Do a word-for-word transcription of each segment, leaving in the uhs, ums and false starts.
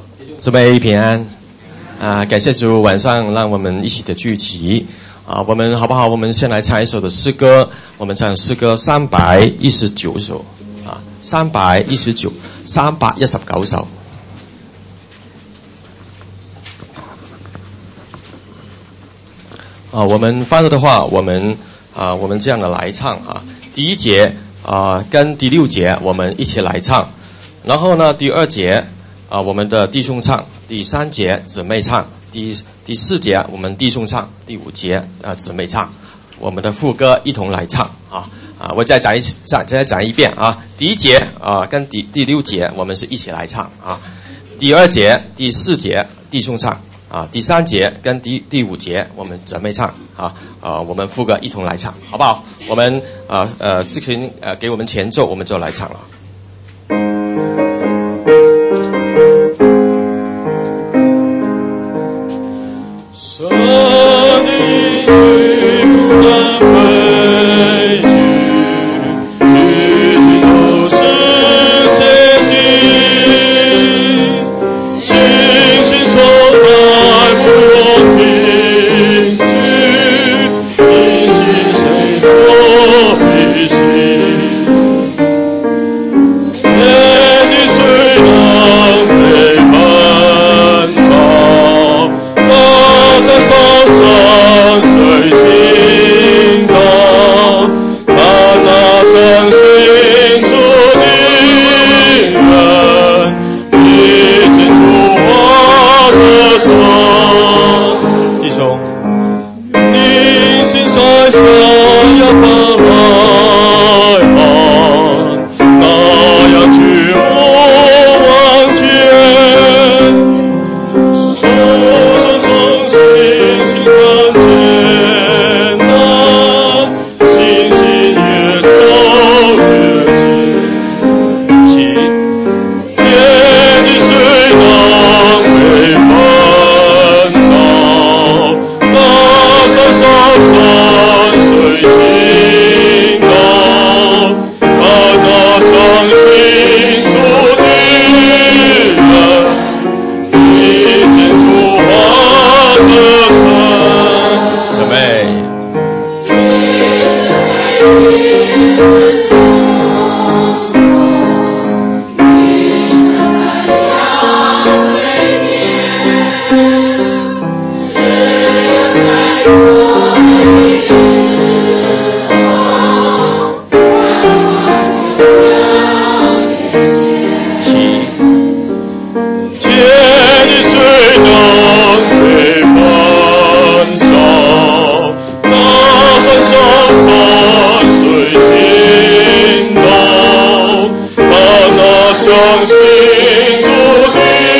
姊妹平安啊！感谢主，晚上让我们一起的聚集啊！我们好不好？我们先来唱一首的诗歌，我们唱诗歌三百一十九首啊，三百一十九，三百一十九首。啊，我们翻了的话，我们啊，我们这样的来唱啊，第一节啊跟第六节我们一起来唱，然后呢，第二节啊我们的弟兄唱，第三节姊妹唱，第第四节我们弟兄唱，第五节啊姊妹唱，我们的副歌一同来唱啊啊！我再讲一次，再再讲一遍啊，第一节啊跟第第六节我们是一起来唱啊，第二节、第四节弟兄唱。啊，第三节跟第第五节我们姊妹唱啊，啊，我们副歌一同来唱，好不好？我们啊呃，视频呃给我们前奏，我们就来唱了。神的举不能畏惧，举举都是坚定，信心充满。不用凭据，因信谁做必行。天地虽能被焚烧，那山上山水倾倒，但那相信主的人，已经主我的城。想要奔来岸，那样举目望见，手上中心情很艰难，信心越走越近，近天地虽能被焚烧，那山上山水倾倒，但那相信主的人，已经主华的城。姊妹，相信主的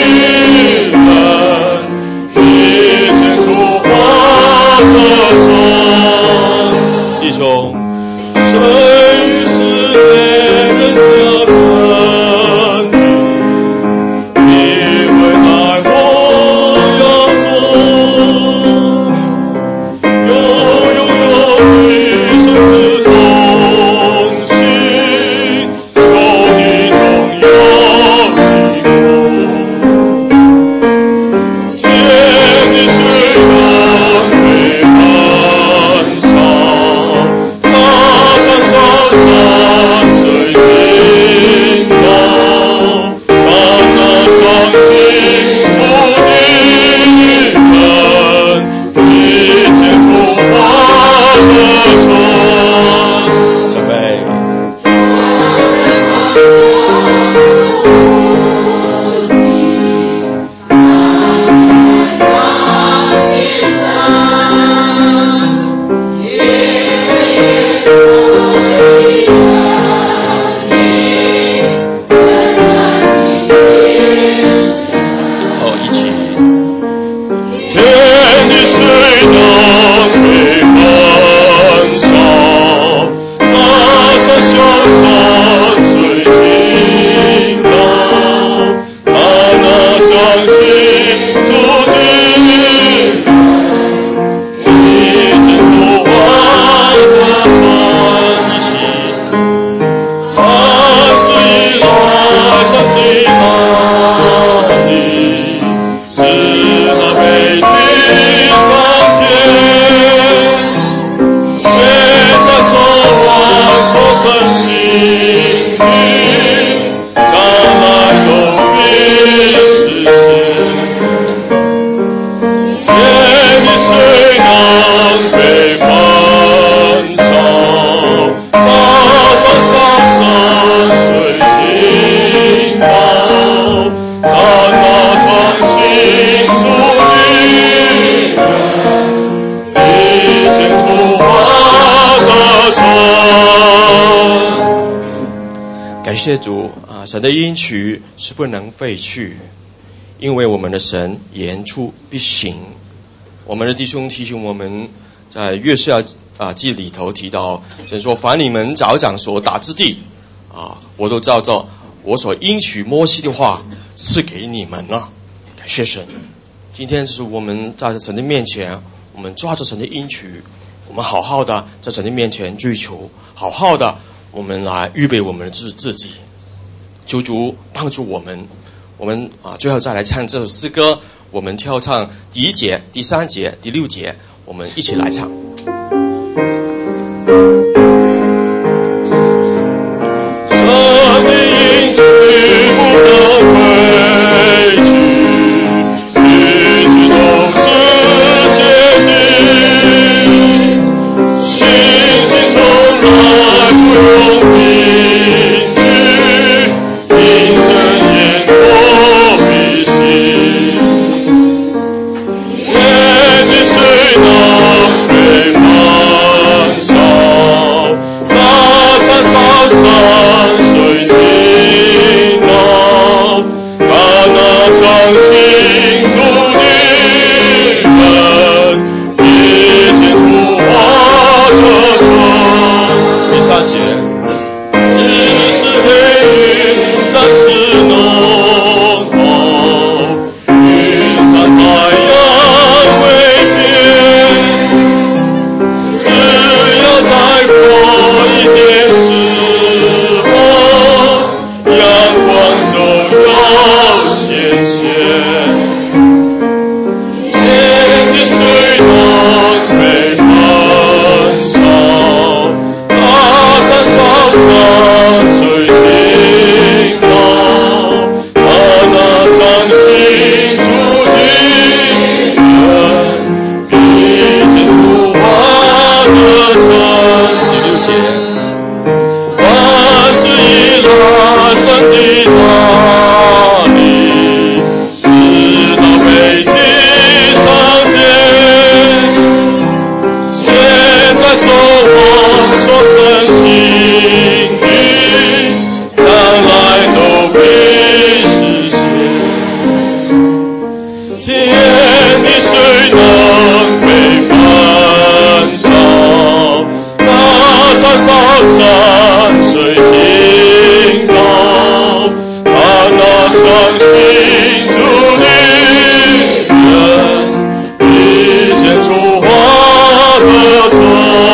人，已经主华的城。弟兄，谁与是内人家真理，因为在我要中，有有有与生之同行，求你中有。 谢主啊！神的应许是不能废去，因为我们的神言出必行。我们的弟兄提醒我们，在约书亚啊记里头提到，神说：“凡你们脚掌所打之地，啊，我都照着我所应许摩西的话赐给你们了。”感谢神！今天是我们在神的面前，我们抓着神的应许，我们好好的在神的面前追求，好好的我们来预备我们的自自己。求主帮助我们，我们啊最后再来唱这首诗歌。我们跳唱第一节、第三节、第六节，我们一起来唱。 神的应许不能废去，一直都是坚定，信心从来不用凭据，因神言作必行。谁能被焚烧？那山烧山水尽了，但那伤心主的人，已经出花的城。 第三节， 即使黑云暂时浓厚，云散太阳为过一点时候，阳光就要显现。天地谁能被焚烧？大山烧山水尽了，但那伤心主的人，必见出花的城。万事以来神的大力，直到被提上天。现在所望所深信的，将来都必实现。天地谁能被焚烧？山烧山水尽了，但那伤心主的人，必见出花的城。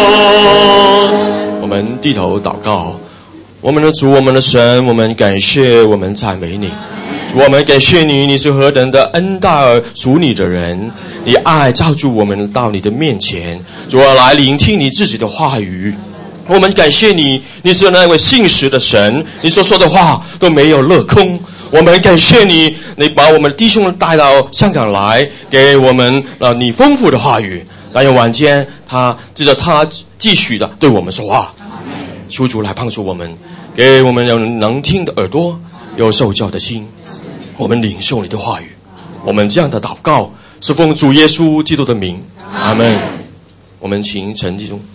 我们低头祷告。我们的主，我们的神，我们感谢，我们赞美你。主，我们感谢你，你是何等的恩待而属你的人，你爱照住我们到你的面前，主要来聆听你自己的话语。我们感谢你，你是那位信实的神，你所说的话都没有落空。我们感谢你，你把我们弟兄带到香港来，给我们呃你丰富的话语。但愿晚间他接着他继续的对我们说话，求主来帮助我们，给我们有能听的耳朵，有受教的心。我们领受你的话语，我们这样的祷告是奉主耶稣基督的名，阿们。我们请陈弟兄。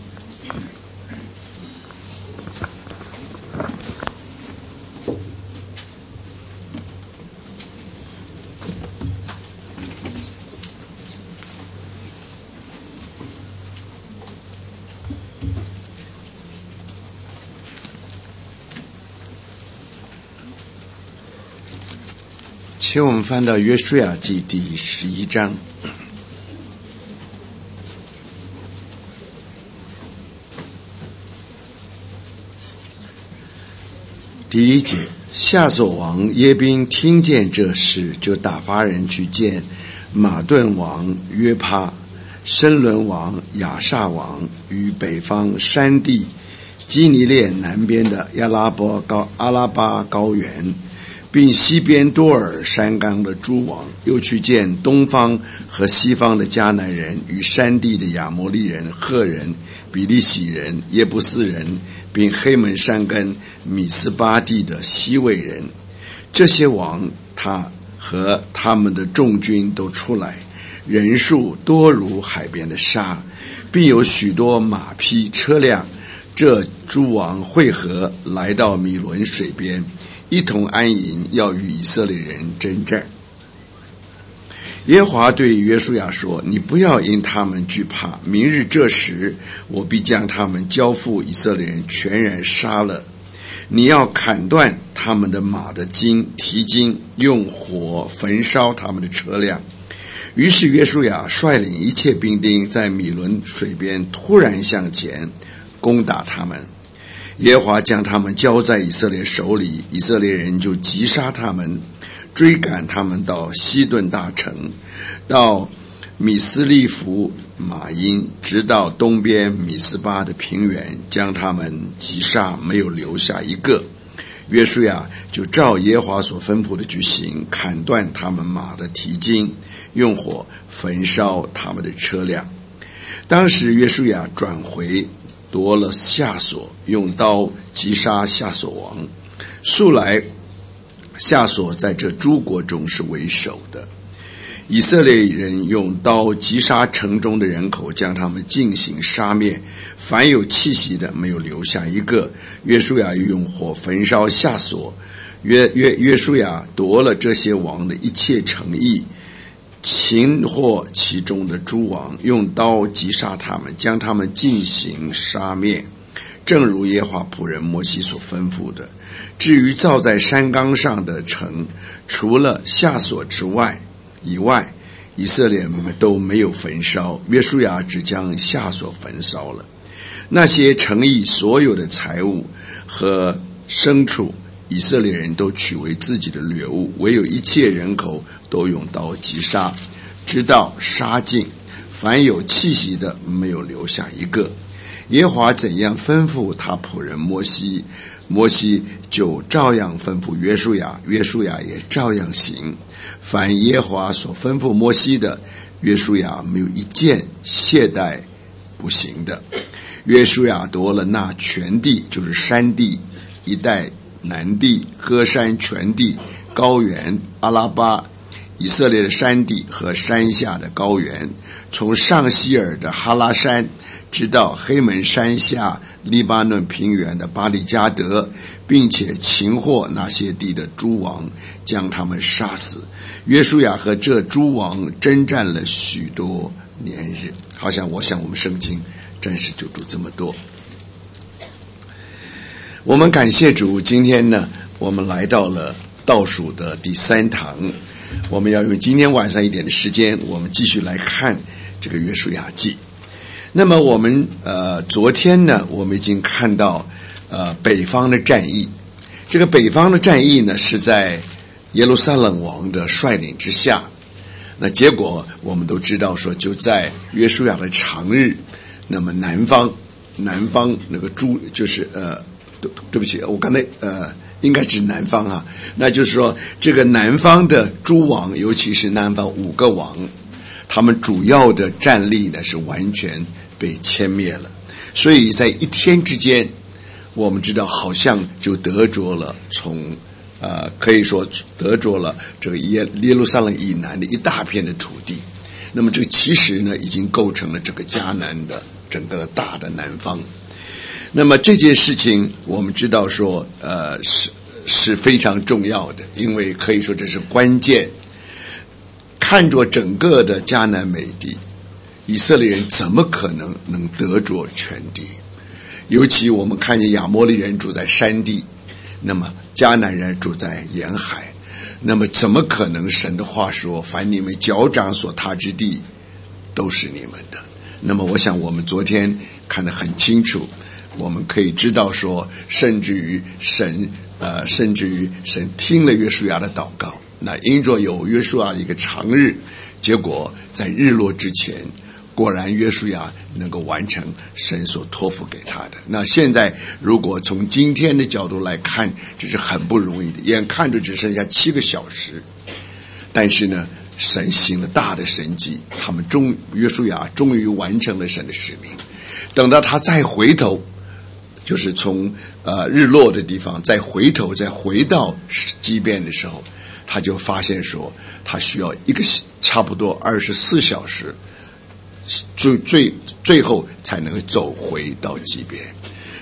请我们翻到约书亚记第十一章。第一节，夏所王耶宾听见这事，就打发人去见马顿王约帕、申伦王亚萨王与北方山地基尼列南边的亚拉巴高阿拉巴高原，并西边多尔山冈的诸王，又去见东方和西方的迦南人与山地的亚摩利人、赫人、比利洗人、耶布斯人，并黑门山根米斯巴地的西魏人。这些王他和他们的众军都出来，人数多如海边的沙，并有许多马匹车辆， 这诸王会合，来到米伦水边，一同安营，要与以色列人征战。耶和华对约书亚说：你不要因他们惧怕，明日这时，我必将他们交付以色列人，全然杀了。你要砍断他们的马的筋、蹄筋，用火焚烧他们的车辆。于是约书亚率领一切兵丁，在米伦水边突然向前攻打他们。耶和华将他们交在以色列手里，以色列人就击杀他们，追赶他们到西顿大城，到米斯利弗马因，直到东边米斯巴的平原，将他们击杀，没有留下一个。约书亚就照耶和华所吩咐的去行，砍断他们马的蹄筋，用火焚烧他们的车辆。当时约书亚转回，夺了夏所，用刀击杀夏所王。素来夏所在这诸国中是为首的。以色列人用刀击杀城中的人口，将他们尽行杀灭，凡有气息的没有留下一个。约书亚又用火焚烧夏所。约约约书亚夺了这些王的一切城邑，擒获其中的诸王，用刀击杀他们，将他们尽行杀灭，正如耶和华仆人摩西所吩咐的。至于造在山冈上的城，除了夏所之外以外，以色列们都没有焚烧，约书亚只将夏所焚烧了。那些城邑所有的财物和牲畜，以色列人都取为自己的掠物，唯有一切人口都用刀击杀，直到杀尽，凡有气息的没有留下一个。耶和华怎样吩咐他仆人摩西，摩西就照样吩咐约书亚，约书亚也照样行。凡耶和华所吩咐摩西的，约书亚没有一件懈怠不行的。约书亚夺了那全地，就是山地一带、南地、歌山全地、高原、阿拉巴、以色列的山地和山下的高原，从上希尔的哈拉山直到黑门山下黎巴嫩平原的巴利加德，并且擒获那些地的诸王，将他们杀死。约书亚和这诸王征战了许多年日。好像我想我们圣经真是就读这么多。我们感谢主，今天呢我们来到了倒数的第三堂，我们要用今天晚上一点的时间，我们继续来看这个约书亚记。那么我们呃昨天呢我们已经看到呃北方的战役，这个北方的战役呢是在耶路撒冷王的率领之下，那结果我们都知道说，就在约书亚的长日，那么南方南方那个诸就是呃对对不起，我刚才呃应该指南方啊，那就是说这个南方的诸王，尤其是南方五个王，他们主要的战力呢是完全被歼灭了，所以在一天之间，我们知道好像就得着了从呃，可以说得着了这个耶耶路撒冷以南的一大片的土地。那么这个其实呢已经构成了这个迦南的整个的大的南方。那么这件事情我们知道说呃是是非常重要的，因为可以说这是关键。看着整个的迦南美地，以色列人怎么可能能得着全地？尤其我们看见亚摩利人住在山地，那么迦南人住在沿海，那么怎么可能神的话说凡你们脚掌所踏之地都是你们的？那么我想我们昨天看得很清楚，我们可以知道说甚至于神呃，甚至于神听了约书亚的祷告，那因着有约书亚的一个长日，结果在日落之前，果然约书亚能够完成神所托付给他的。那现在如果从今天的角度来看，这是很不容易的，眼看着只剩下七个小时，但是呢神行了大的神迹，他们终约书亚终于完成了神的使命。等到他再回头，就是从呃日落的地方再回头再回到基遍的时候，他就发现说他需要一个差不多二十四小时最最最后才能走回到基遍。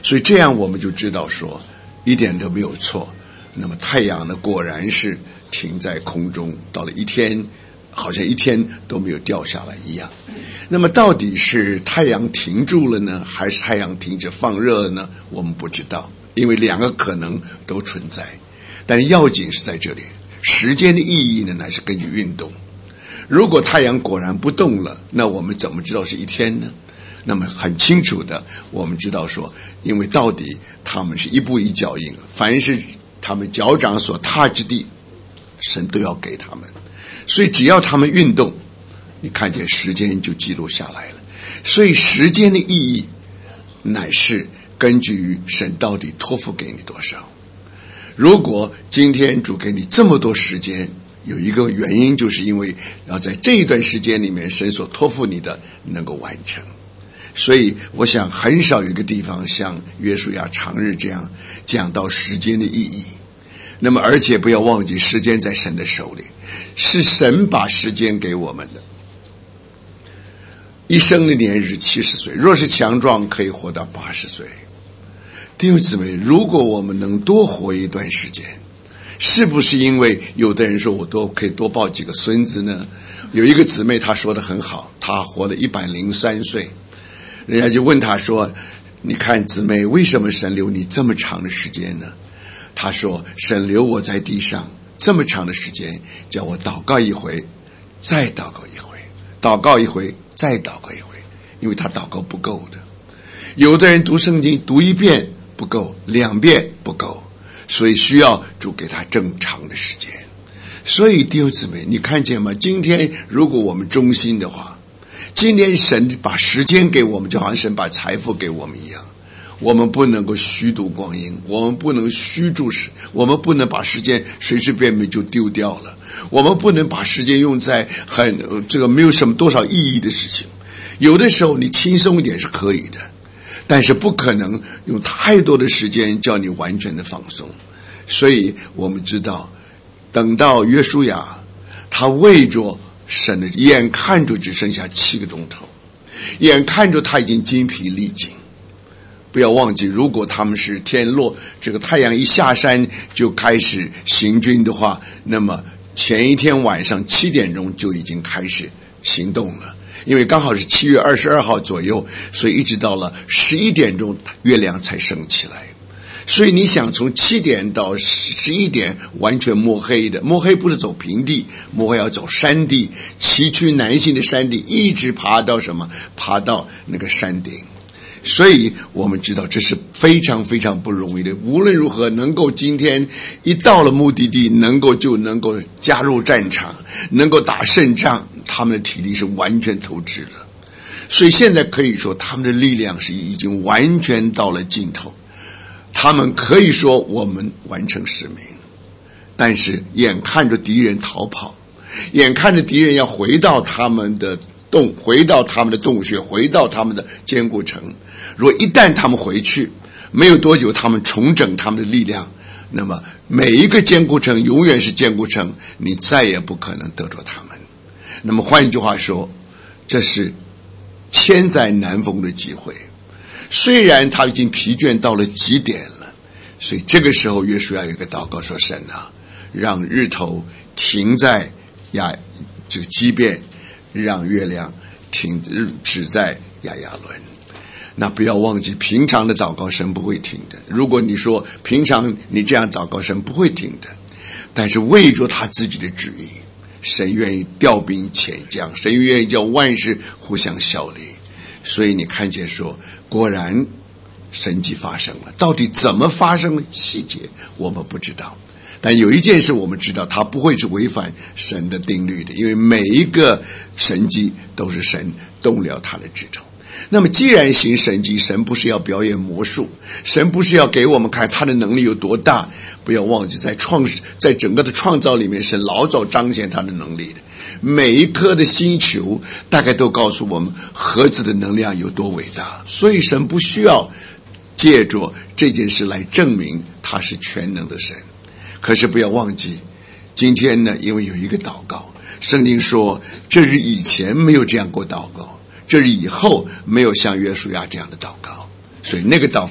所以这样我们就知道说一点都没有错。那么太阳呢，果然是停在空中，到了一天好像一天都没有掉下来一样。那么到底是太阳停住了呢，还是太阳停止放热了呢？我们不知道，因为两个可能都存在。但是要紧是在这里，时间的意义呢，乃是根据运动。如果太阳果然不动了，那我们怎么知道是一天呢？那么很清楚的，我们知道说，因为到底他们是一步一脚印，凡是他们脚掌所踏之地，神都要给他们。所以只要他们运动，你看见时间就记录下来了。所以时间的意义乃是根据于神到底托付给你多少。如果今天主给你这么多时间，有一个原因，就是因为要在这一段时间里面，神所托付你的能够完成。所以我想很少有一个地方像约书亚长日这样讲到时间的意义。那么而且不要忘记，时间在神的手里，是神把时间给我们的。一生的年日七十岁，若是强壮可以活到八十岁。弟兄姊妹，如果我们能多活一段时间，是不是因为有的人说我多可以多抱几个孙子呢？有一个姊妹她说得很好，她活了一百零三岁，人家就问她说，你看姊妹，为什么神留你这么长的时间呢？她说，神留我在地上这么长的时间，叫我祷告一回再祷告一回，祷告一回再祷告一回，因为她祷告不够的。有的人读圣经读一遍不够，两遍不够，所以需要主给他正常的时间。所以弟兄姊妹，你看见吗？今天如果我们忠心的话，今天神把时间给我们，就好像神把财富给我们一样。我们不能够虚度光阴，我们不能虚度时，我们不能把时间随随便便就丢掉了，我们不能把时间用在很这个没有什么多少意义的事情。有的时候你轻松一点是可以的，但是不可能用太多的时间叫你完全的放松。所以我们知道，等到约书亚他为着神的，眼看着只剩下七个钟头，眼看着他已经精疲力尽。不要忘记，如果他们是天落，这个太阳一下山就开始行军的话，那么前一天晚上七点钟就已经开始行动了。因为刚好是七月二十二号左右，所以一直到了十一点钟，月亮才升起来。所以你想从七点到十一点完全摸黑的，摸黑不是走平地，摸黑要走山地，崎岖难行的山地，一直爬到什么？爬到那个山顶。所以我们知道这是非常非常不容易的。无论如何，能够今天一到了目的地，能够就能够加入战场，能够打胜仗，他们的体力是完全透支了。所以现在可以说，他们的力量是已经完全到了尽头。他们可以说我们完成使命，但是眼看着敌人逃跑，眼看着敌人要回到他们的洞，回到他们的洞穴，回到他们的坚固城。如果一旦他们回去，没有多久他们重整他们的力量，那么每一个坚固城永远是坚固城，你再也不可能得着他们。那么换一句话说，这是千载难逢的机会。虽然他已经疲倦到了极点了，所以这个时候约书亚有一个祷告说，神啊，让日头停在亚这个基遍，让月亮停止在亚亚伦。那不要忘记，平常的祷告神不会停的。如果你说平常你这样祷告神不会停的，但是为着他自己的旨意，神愿意调兵遣将，神愿意叫万事互相效力。所以你看见说，果然神迹发生了。到底怎么发生的细节我们不知道，但有一件事我们知道，它不会是违反神的定律的，因为每一个神迹都是神动了他的指头。那么既然行神迹，神不是要表演魔术，神不是要给我们看他的能力有多大。不要忘记，在创在整个的创造里面，神老早彰显他的能力的。每一颗的星球大概都告诉我们核子的能量有多伟大，所以神不需要借着这件事来证明他是全能的神。可是不要忘记，今天呢，因为有一个祷告，圣经说这日以前没有这样过祷告，这日以后没有像约书亚这样的祷告，所以那个祷告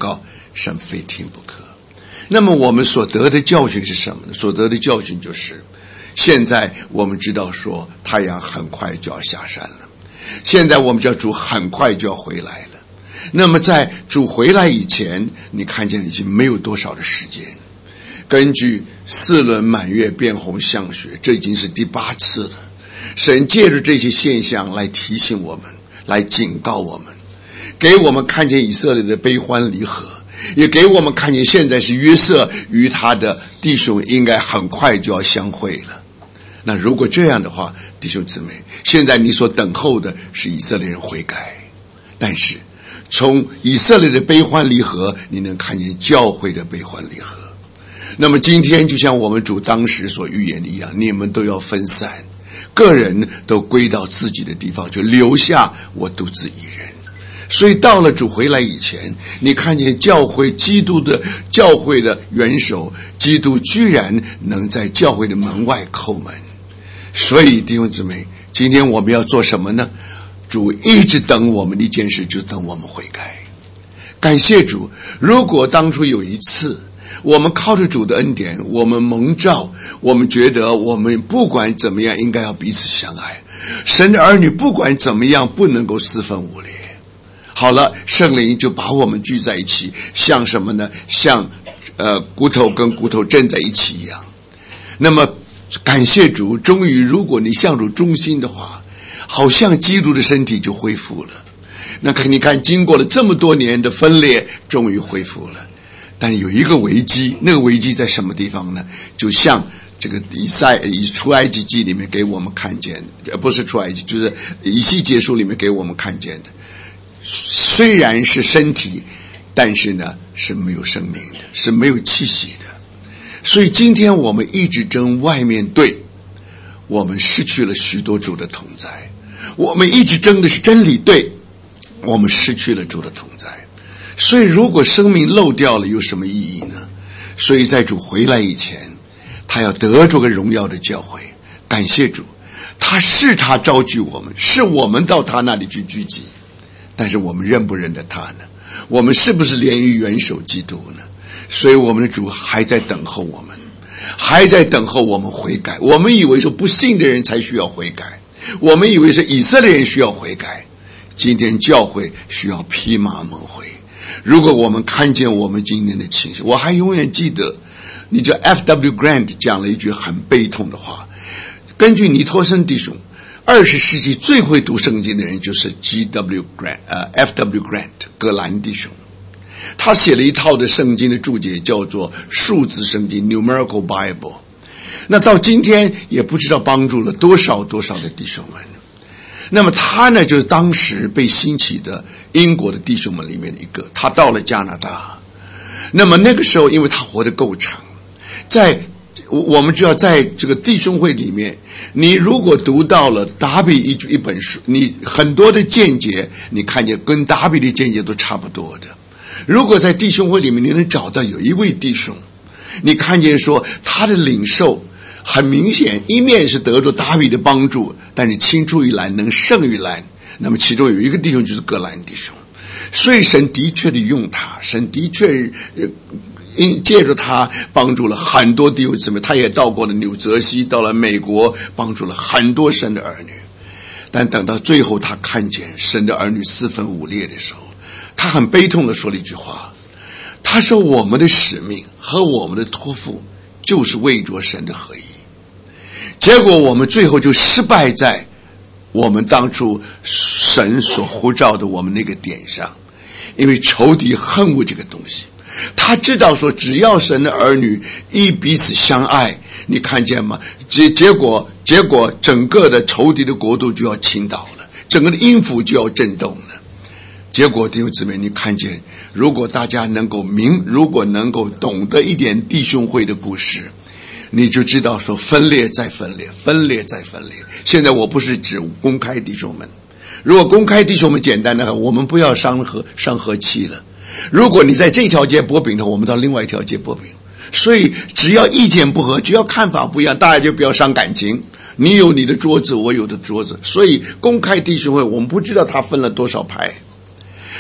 神非听不可。那么我们所得的教训是什么呢？所得的教训就是现在我们知道说太阳很快就要下山了，现在我们知道主很快就要回来了。那么在主回来以前，你看见已经没有多少的时间。根据四轮满月变红象学，这已经是第八次了。神借着这些现象来提醒我们，来警告我们，给我们看见以色列的悲欢离合，也给我们看见现在是约瑟与他的弟兄应该很快就要相会了。那如果这样的话，弟兄姊妹，现在你所等候的是以色列人悔改，但是从以色列的悲欢离合，你能看见教会的悲欢离合。那么今天就像我们主当时所预言的一样，你们都要分散，个人都归到自己的地方，就留下我独自一人。所以到了主回来以前，你看见教会基督的教会的元首基督居然能在教会的门外叩门。所以弟兄姊妹，今天我们要做什么呢？主一直等我们的一件事，就等我们悔改。感谢主，如果当初有一次我们靠着主的恩典，我们蒙召，我们觉得我们不管怎么样应该要彼此相爱，神的儿女不管怎么样不能够四分五裂。好了，圣灵就把我们聚在一起，像什么呢？像呃骨头跟骨头镇在一起一样。那么感谢主，终于如果你向主忠心的话，好像基督的身体就恢复了。那看你看，经过了这么多年的分裂，终于恢复了。但有一个危机，那个危机在什么地方呢？就像这个以赛以出埃及记里面给我们看见的，不是出埃及，就是以西结书里面给我们看见的。虽然是身体，但是呢是没有生命的，是没有气息的。所以今天我们一直争外面对，我们失去了许多主的同在；我们一直争的是真理对，我们失去了主的同在。所以如果生命漏掉了，有什么意义呢？所以在主回来以前，他要得着个荣耀的教会。感谢主，他是他召集我们，是我们到他那里去聚集。但是我们认不认得他呢？我们是不是连于元首基督呢？所以我们的主还在等候我们，还在等候我们悔改。我们以为说不信的人才需要悔改，我们以为是以色列人需要悔改。今天教会需要披麻蒙灰。如果我们看见我们今天的情形，我还永远记得你这 F W Grant 讲了一句很悲痛的话。根据尼托森弟兄，二十世纪最会读圣经的人就是 G W Grant 呃 F W Grant 格兰弟兄。他写了一套的圣经的注解，叫做数字圣经 Numerical Bible。 那到今天也不知道帮助了多少多少的弟兄们。那么他呢，就是当时被兴起的英国的弟兄们里面的一个。他到了加拿大，那么那个时候因为他活得够长，在我们知道在这个弟兄会里面，你如果读到了达比一一本书，你很多的见解你看见跟达比的见解都差不多的。如果在弟兄会里面你能找到有一位弟兄，你看见说他的领受很明显，一面是得着达比的帮助，但是青出于蓝能胜于蓝，那么其中有一个弟兄就是格兰弟兄。所以神的确的用他，神的确因借着他帮助了很多弟兄姊妹。他也到过了纽泽西，到了美国，帮助了很多神的儿女。但等到最后他看见神的儿女四分五裂的时候，他很悲痛地说了一句话，他说我们的使命和我们的托付就是为着神的合一。结果我们最后就失败在我们当初神所呼召的我们那个点上。因为仇敌恨恶这个东西，他知道说只要神的儿女一彼此相爱，你看见吗？结结果结果整个的仇敌的国度就要倾倒了，整个的阴府就要震动了。结果弟兄姊妹，你看见如果大家能够明如果能够懂得一点弟兄会的故事，你就知道说分裂再分裂，分裂再分裂。现在我不是指公开弟兄们，如果公开弟兄们简单的话，我们不要伤和伤和气了。如果你在这条街剥饼的话，我们到另外一条街剥饼。所以只要意见不合，只要看法不一样，大家就不要伤感情。你有你的桌子，我有的桌子。所以公开弟兄会，我们不知道他分了多少派。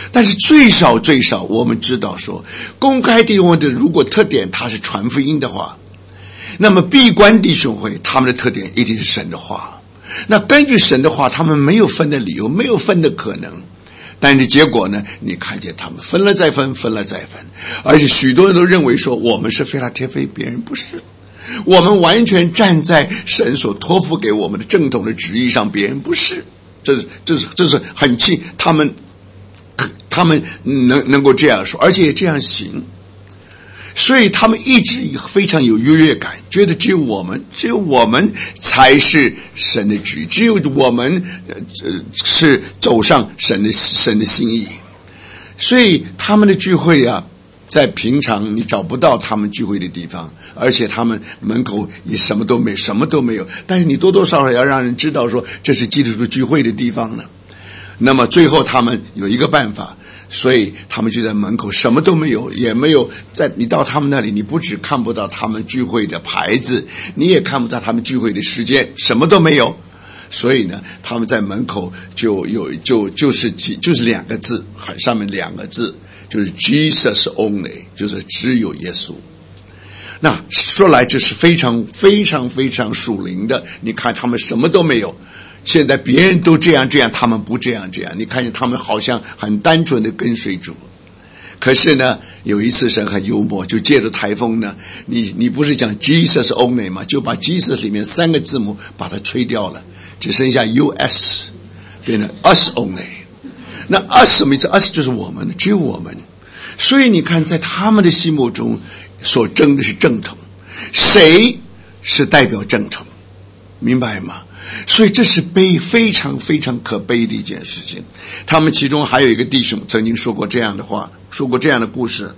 但是最少最少我们知道说，公开弟兄会的如果特点他是传福音的话，那么闭关弟兄会他们的特点一定是神的话。那根据神的话，他们没有分的理由，没有分的可能。但是结果呢，你看见他们分了再分，分了再分，而且许多人都认为说我们是非拉铁非，别人不是，我们完全站在神所托付给我们的正统的旨意上，别人不是。这是这是这是很气，他们他们能能够这样说，而且也这样行。所以他们一直非常有优越感，觉得只有我们只有我们才是神的旨意，只有我们呃是走上神的神的心意。所以他们的聚会啊，在平常你找不到他们聚会的地方，而且他们门口也什么都没什么都没有，但是你多多少少要让人知道说这是基督徒聚会的地方呢。那么最后他们有一个办法，所以他们就在门口，什么都没有，也没有在你到他们那里，你不只看不到他们聚会的牌子，你也看不到他们聚会的时间，什么都没有。所以呢，他们在门口就有就就是就是两个字，上面两个字，就是 Jesus only， 就是只有耶稣。那说来这是非常非常非常属灵的，你看他们什么都没有。现在别人都这样这样，他们不这样这样，你看见他们好像很单纯的跟随主。可是呢，有一次神很幽默，就借着台风呢，你你不是讲 Jesus only 吗？就把 Jesus 里面三个字母把它吹掉了，只剩下 U S， 变成 us only。 那 us 什么意思？ us 就是我们，只有我们。所以你看在他们的心目中所争的是正统，谁是代表正统，明白吗？所以这是悲非常非常可悲的一件事情。他们其中还有一个弟兄曾经说过这样的话，说过这样的故事。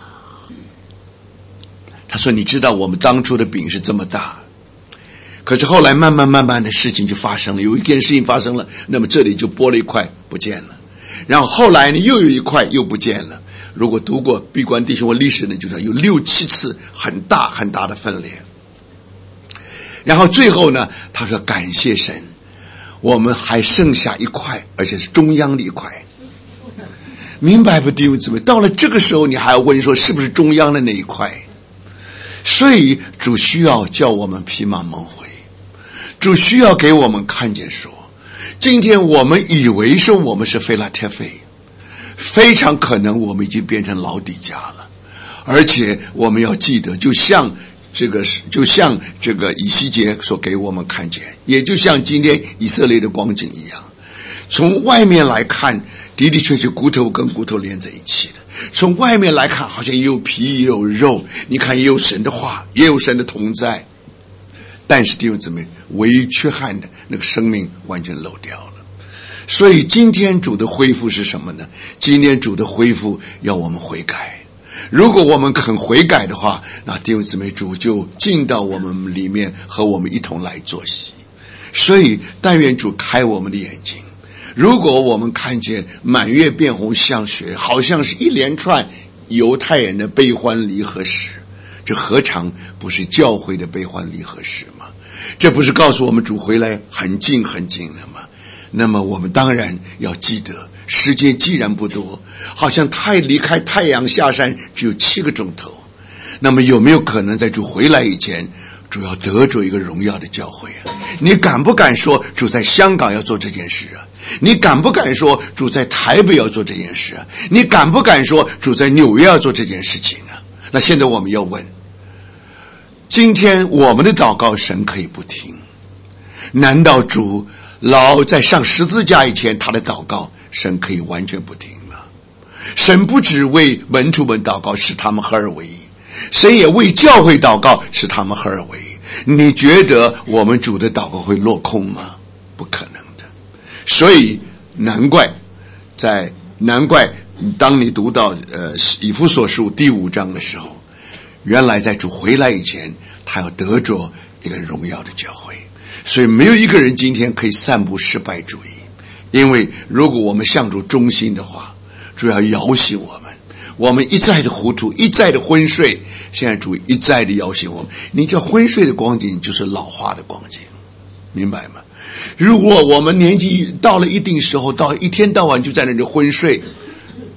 他说你知道我们当初的饼是这么大，可是后来慢慢慢慢的事情就发生了，有一件事情发生了，那么这里就剥了一块不见了，然后后来呢又有一块又不见了。如果读过闭关弟兄的历史呢，就知道有六七次很大很大的分裂。然后最后呢，他说感谢神，我们还剩下一块，而且是中央的一块。明白不弟兄姊妹？到了这个时候你还要问说是不是中央的那一块？所以主需要叫我们披麻蒙灰，主需要给我们看见说，今天我们以为说我们是非拉铁非，非常可能我们已经变成老底家了。而且我们要记得，就像这个是就像这个以西结所给我们看见，也就像今天以色列的光景一样，从外面来看的的确确骨头跟骨头连在一起的，从外面来看好像也有皮也有肉，你看也有神的话，也有神的同在，但是弟兄姊妹，唯一缺憾的那个生命完全漏掉了。所以今天主的恢复是什么呢？今天主的恢复要我们悔改。如果我们肯悔改的话，那弟兄姊妹，主就进到我们里面，和我们一同来作息。所以但愿主开我们的眼睛，如果我们看见满月变红像雪，好像是一连串犹太人的悲欢离合史，这何尝不是教会的悲欢离合史吗？这不是告诉我们主回来很近很近了吗？那么我们当然要记得，时间既然不多，好像太离开太阳下山只有七个钟头，那么有没有可能在主回来以前，主要得着一个荣耀的教会啊？你敢不敢说主在香港要做这件事啊？你敢不敢说主在台北要做这件事啊？你敢不敢说主在纽约要做这件事情啊？那现在我们要问，今天我们的祷告神可以不听？难道主老在上十字架以前他的祷告神可以完全不听吗？神不只为门徒们祷告使他们合而为一，神也为教会祷告使他们合而为一。你觉得我们主的祷告会落空吗？不可能的。所以难怪在难怪当你读到呃以弗所书第五章的时候，原来在主回来以前他要得着一个荣耀的教会。所以没有一个人今天可以散布失败主义，因为如果我们向主忠心的话，主要摇醒我们，我们一再的糊涂，一再的昏睡，现在主一再的摇醒我们。你这昏睡的光景就是老化的光景，明白吗？如果我们年纪到了一定时候，到一天到晚就在那里昏睡，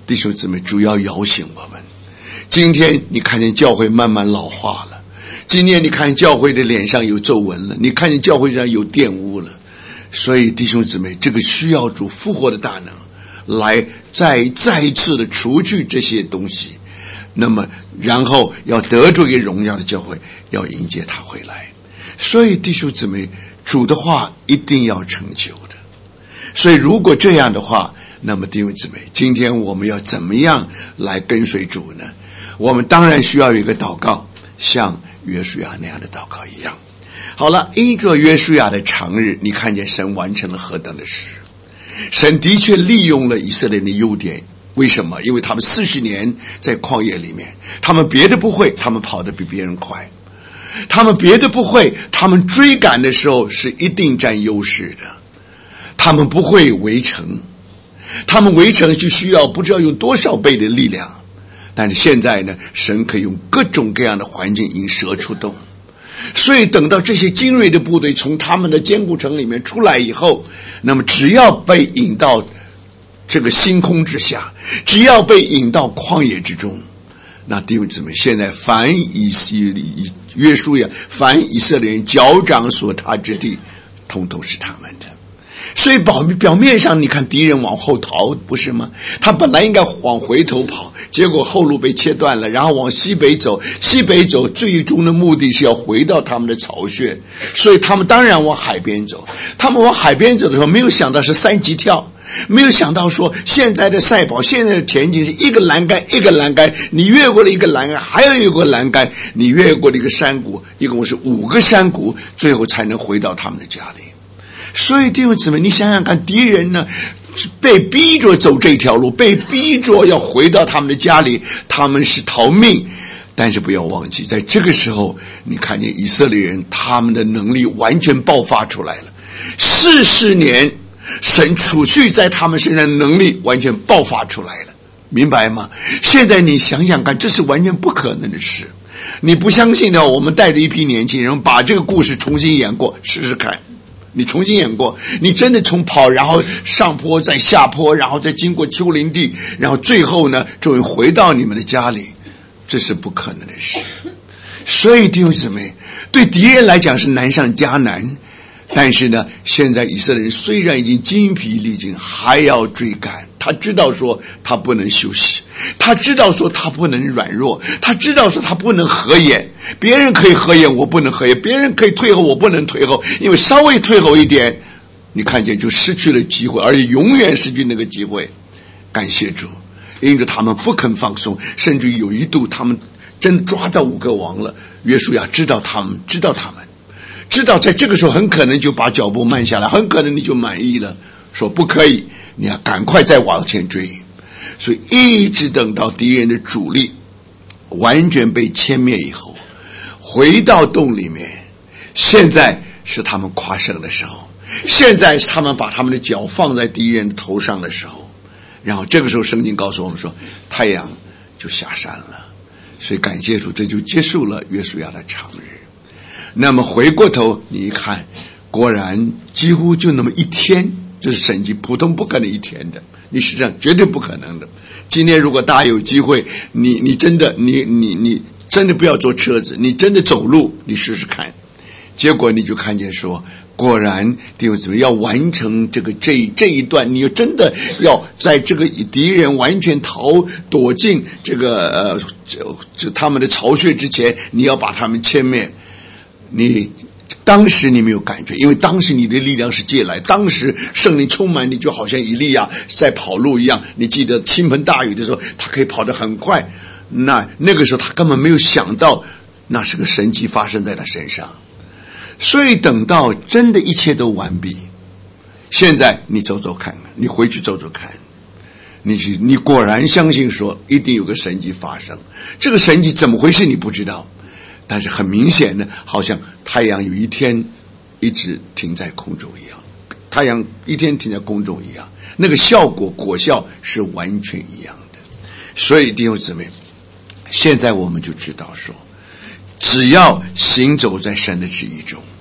弟兄姊妹，主要摇醒我们。今天你看见教会慢慢老化了，今天你看见教会的脸上有皱纹了，你看见教会上有玷污了，所以弟兄姊妹，这个需要主复活的大能来再再一次的除去这些东西，那么然后要得着一个荣耀的教会，要迎接他回来。所以弟兄姊妹，主的话一定要成就的。所以如果这样的话，那么弟兄姊妹，今天我们要怎么样来跟随主呢？我们当然需要有一个祷告，像约书亚那样的祷告一样。好了，因着约书亚的长日，你看见神完成了何等的事。神的确利用了以色列人的优点，为什么？因为他们四十年在旷野里面，他们别的不会，他们跑得比别人快，他们别的不会，他们追赶的时候是一定占优势的。他们不会围城，他们围城就需要不知道有多少倍的力量，但是现在呢，神可以用各种各样的环境引蛇出洞。所以等到这些精锐的部队从他们的坚固城里面出来以后，那么只要被引到这个星空之下，只要被引到旷野之中，那弟兄姊妹，现在凡以约书亚凡以色列人脚掌所踏之地，统统是他们的。所以表表面上你看敌人往后逃，不是吗？他本来应该往回头跑，结果后路被切断了，然后往西北走，西北走最终的目的是要回到他们的巢穴，所以他们当然往海边走。他们往海边走的时候，没有想到是三级跳，没有想到说现在的赛跑，现在的田径是一个栏杆一个栏杆，你越过了一个栏杆，还有一个栏杆，你越过了一个山谷，一共是五个山谷，最后才能回到他们的家里。所以弟兄姊妹，你想想看，敌人呢被逼着走这条路，被逼着要回到他们的家里，他们是逃命。但是不要忘记，在这个时候你看见以色列人他们的能力完全爆发出来了。四十年神储蓄在他们身上的能力完全爆发出来了，明白吗？现在你想想看，这是完全不可能的事。你不相信的话，我们带着一批年轻人把这个故事重新演过试试看。你重新演过，你真的从跑，然后上坡再下坡，然后再经过丘陵地，然后最后呢终于回到你们的家里，这是不可能的事。所以弟兄姊妹，对敌人来讲是难上加难，但是呢，现在以色列人虽然已经精疲力尽，还要追赶。他知道说他不能休息，他知道说他不能软弱，他知道说他不能合眼。别人可以合眼，我不能合眼；别人可以退后，我不能退后。因为稍微退后一点，你看见就失去了机会，而且永远失去那个机会。感谢主，因着他们不肯放松，甚至有一度他们真抓到五个王了。约书亚知道他们，知道他们，知道在这个时候很可能就把脚步慢下来，很可能你就满意了，说不可以，你要赶快再往前追。所以一直等到敌人的主力完全被歼灭以后，回到洞里面，现在是他们夸胜的时候，现在是他们把他们的脚放在敌人头上的时候。然后这个时候圣经告诉我们说，太阳就下山了。所以感谢主，这就结束了约书亚的长日。那么回过头你一看，果然几乎就那么一天，这是神迹，普通不可能一天的，你实际上绝对不可能的。今天如果大家有机会，你你真的你你你真的不要坐车子，你真的走路，你试试看。结果你就看见说，果然弟兄姊妹，要完成这个这这一段，你真的要在这个敌人完全逃躲进这个呃这这他们的巢穴之前，你要把他们歼灭。你当时你没有感觉，因为当时你的力量是借来，当时圣灵充满你，就好像以利亚在跑路一样。你记得倾盆大雨的时候，他可以跑得很快，那那个时候他根本没有想到那是个神迹发生在他身上。所以等到真的一切都完毕，现在你走走看看，你回去走走看，你你果然相信说一定有个神迹发生。这个神迹怎么回事你不知道，但是很明显的，好像太阳有一天一直停在空中一样，太阳一天停在空中一样，那个效果果效是完全一样的。所以弟兄姊妹，现在我们就知道说，只要行走在神的旨意中，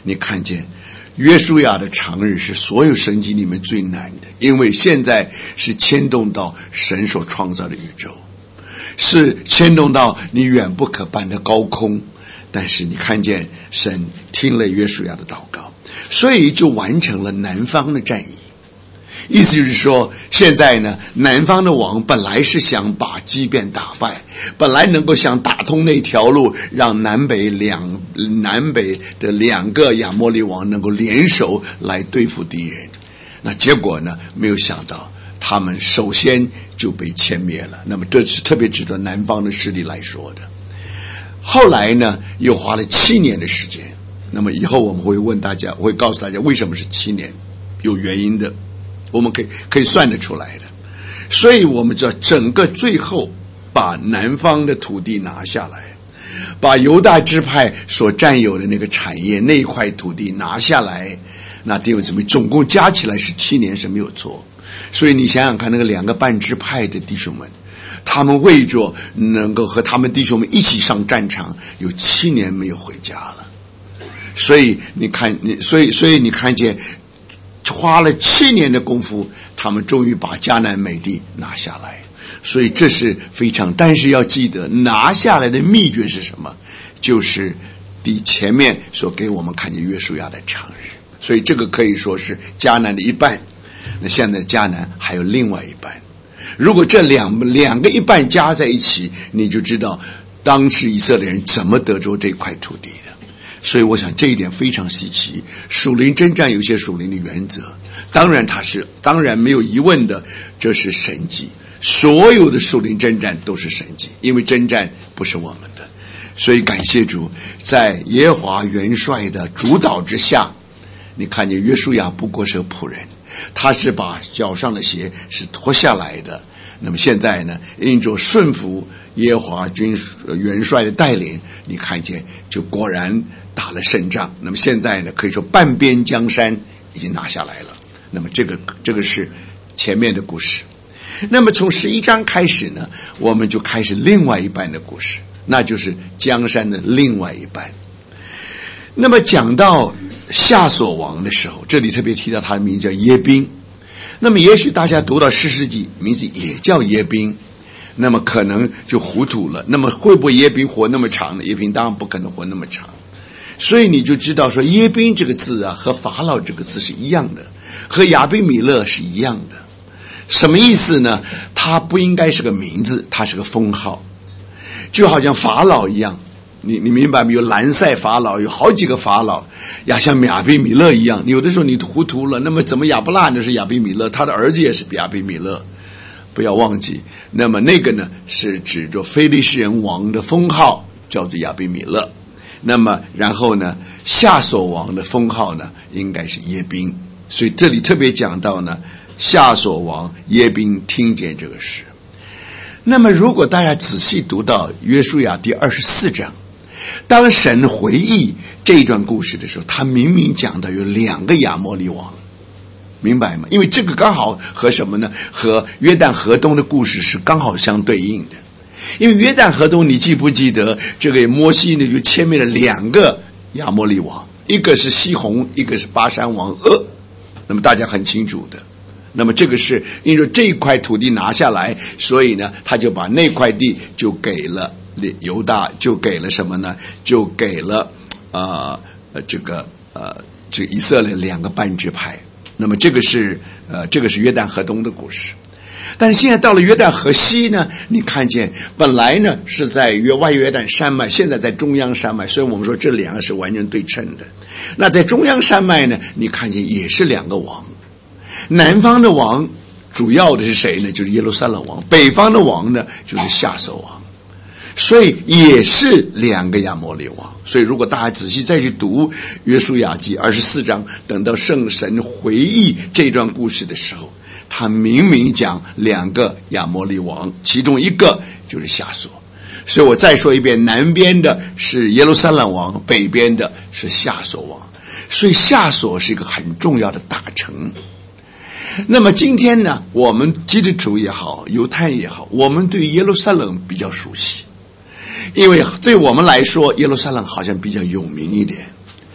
你看见约书亚的长日是所有神迹里面最难的，因为现在是牵动到神所创造的宇宙，是牵动到你远不可攀的高空，但是你看见神听了约书亚的祷告，所以就完成了南方的战役。意思就是说，现在呢，南方的王本来是想把基遍打败，本来能够想打通那条路，让南北两南北的两个亚摩利王能够联手来对付敌人。那结果呢，没有想到他们首先就被歼灭了。那么这是特别值得南方的势力来说的。后来呢，又花了七年的时间。那么以后我们会问大家，会告诉大家为什么是七年，有原因的。我们可以可以算得出来的。所以我们知道整个最后把南方的土地拿下来，把犹大支派所占有的那个产业那一块土地拿下来，那弟兄姊妹总共加起来是七年是没有错。所以你想想看，那个两个半支派的弟兄们，他们为着能够和他们弟兄们一起上战场，有七年没有回家了。所以你看你所以所以你看见花了七年的功夫，他们终于把迦南美地拿下来。所以这是非常，但是要记得拿下来的秘诀是什么？就是第前面所给我们看见约书亚的长日。所以这个可以说是迦南的一半，那现在迦南还有另外一半。如果这两两个一半加在一起，你就知道当时以色列人怎么得着这块土地的。所以我想这一点非常稀奇。属灵征战有些属灵的原则，当然它是当然没有疑问的，这是神迹。所有的属灵征战都是神迹，因为征战不是我们的。所以感谢主，在耶和华元帅的主导之下，你看见约书亚不过是个仆人，他是把脚上的鞋是脱下来的。那么现在呢，因着顺服耶和华军元帅的带领，你看见就果然打了胜仗。那么现在呢，可以说半边江山已经拿下来了。那么这个这个是前面的故事。那么从十一章开始呢，我们就开始另外一半的故事，那就是江山的另外一半。那么讲到夏所王的时候，这里特别提到他的名字叫耶宾。那么也许大家读到士师记，名字也叫耶宾，那么可能就糊涂了。那么会不会耶宾活那么长呢？耶宾当然不可能活那么长。所以你就知道说，耶宾这个字啊，和法老这个字是一样的，和亚比米勒是一样的。什么意思呢？它不应该是个名字，它是个封号，就好像法老一样。你你明白没有？兰塞法老有好几个法老，呀，像亚比米勒一样。有的时候你糊涂了，那么怎么亚伯拉罕就是亚比米勒，他的儿子也是亚比米勒，不要忘记。那么那个呢，是指着非利士人王的封号，叫做亚比米勒。那么然后呢，夏所王的封号呢，应该是耶宾。所以这里特别讲到呢，夏所王耶宾听见这个事。那么如果大家仔细读到约书亚第二十四章，当神回忆这一段故事的时候，他明明讲到有两个亚摩利王，明白吗？因为这个刚好和什么呢？和约旦河东的故事是刚好相对应的。因为约旦河东，你记不记得这个摩西呢就歼灭了两个亚摩利王，一个是西宏，一个是巴珊王噩，那么大家很清楚的。那么这个是因为这一块土地拿下来，所以呢他就把那块地就给了犹大，就给了什么呢？就给了呃这个呃这个以色列两个半支派。那么这个是呃这个是约旦河东的故事。但是现在到了约旦河西呢，你看见本来呢是在约外约旦山脉，现在在中央山脉，所以我们说这两个是完全对称的。那在中央山脉呢，你看见也是两个王，南方的王主要的是谁呢？就是耶路撒冷王，北方的王呢就是夏所王，所以也是两个亚摩利王。所以如果大家仔细再去读约书亚记二十四章，等到圣神回忆这段故事的时候，他明明讲两个亚摩利王，其中一个就是夏所。所以我再说一遍，南边的是耶路撒冷王，北边的是夏所王。所以夏所是一个很重要的大城。那么今天呢，我们基督徒也好，犹太人也好，我们对耶路撒冷比较熟悉，因为对我们来说耶路撒冷好像比较有名一点。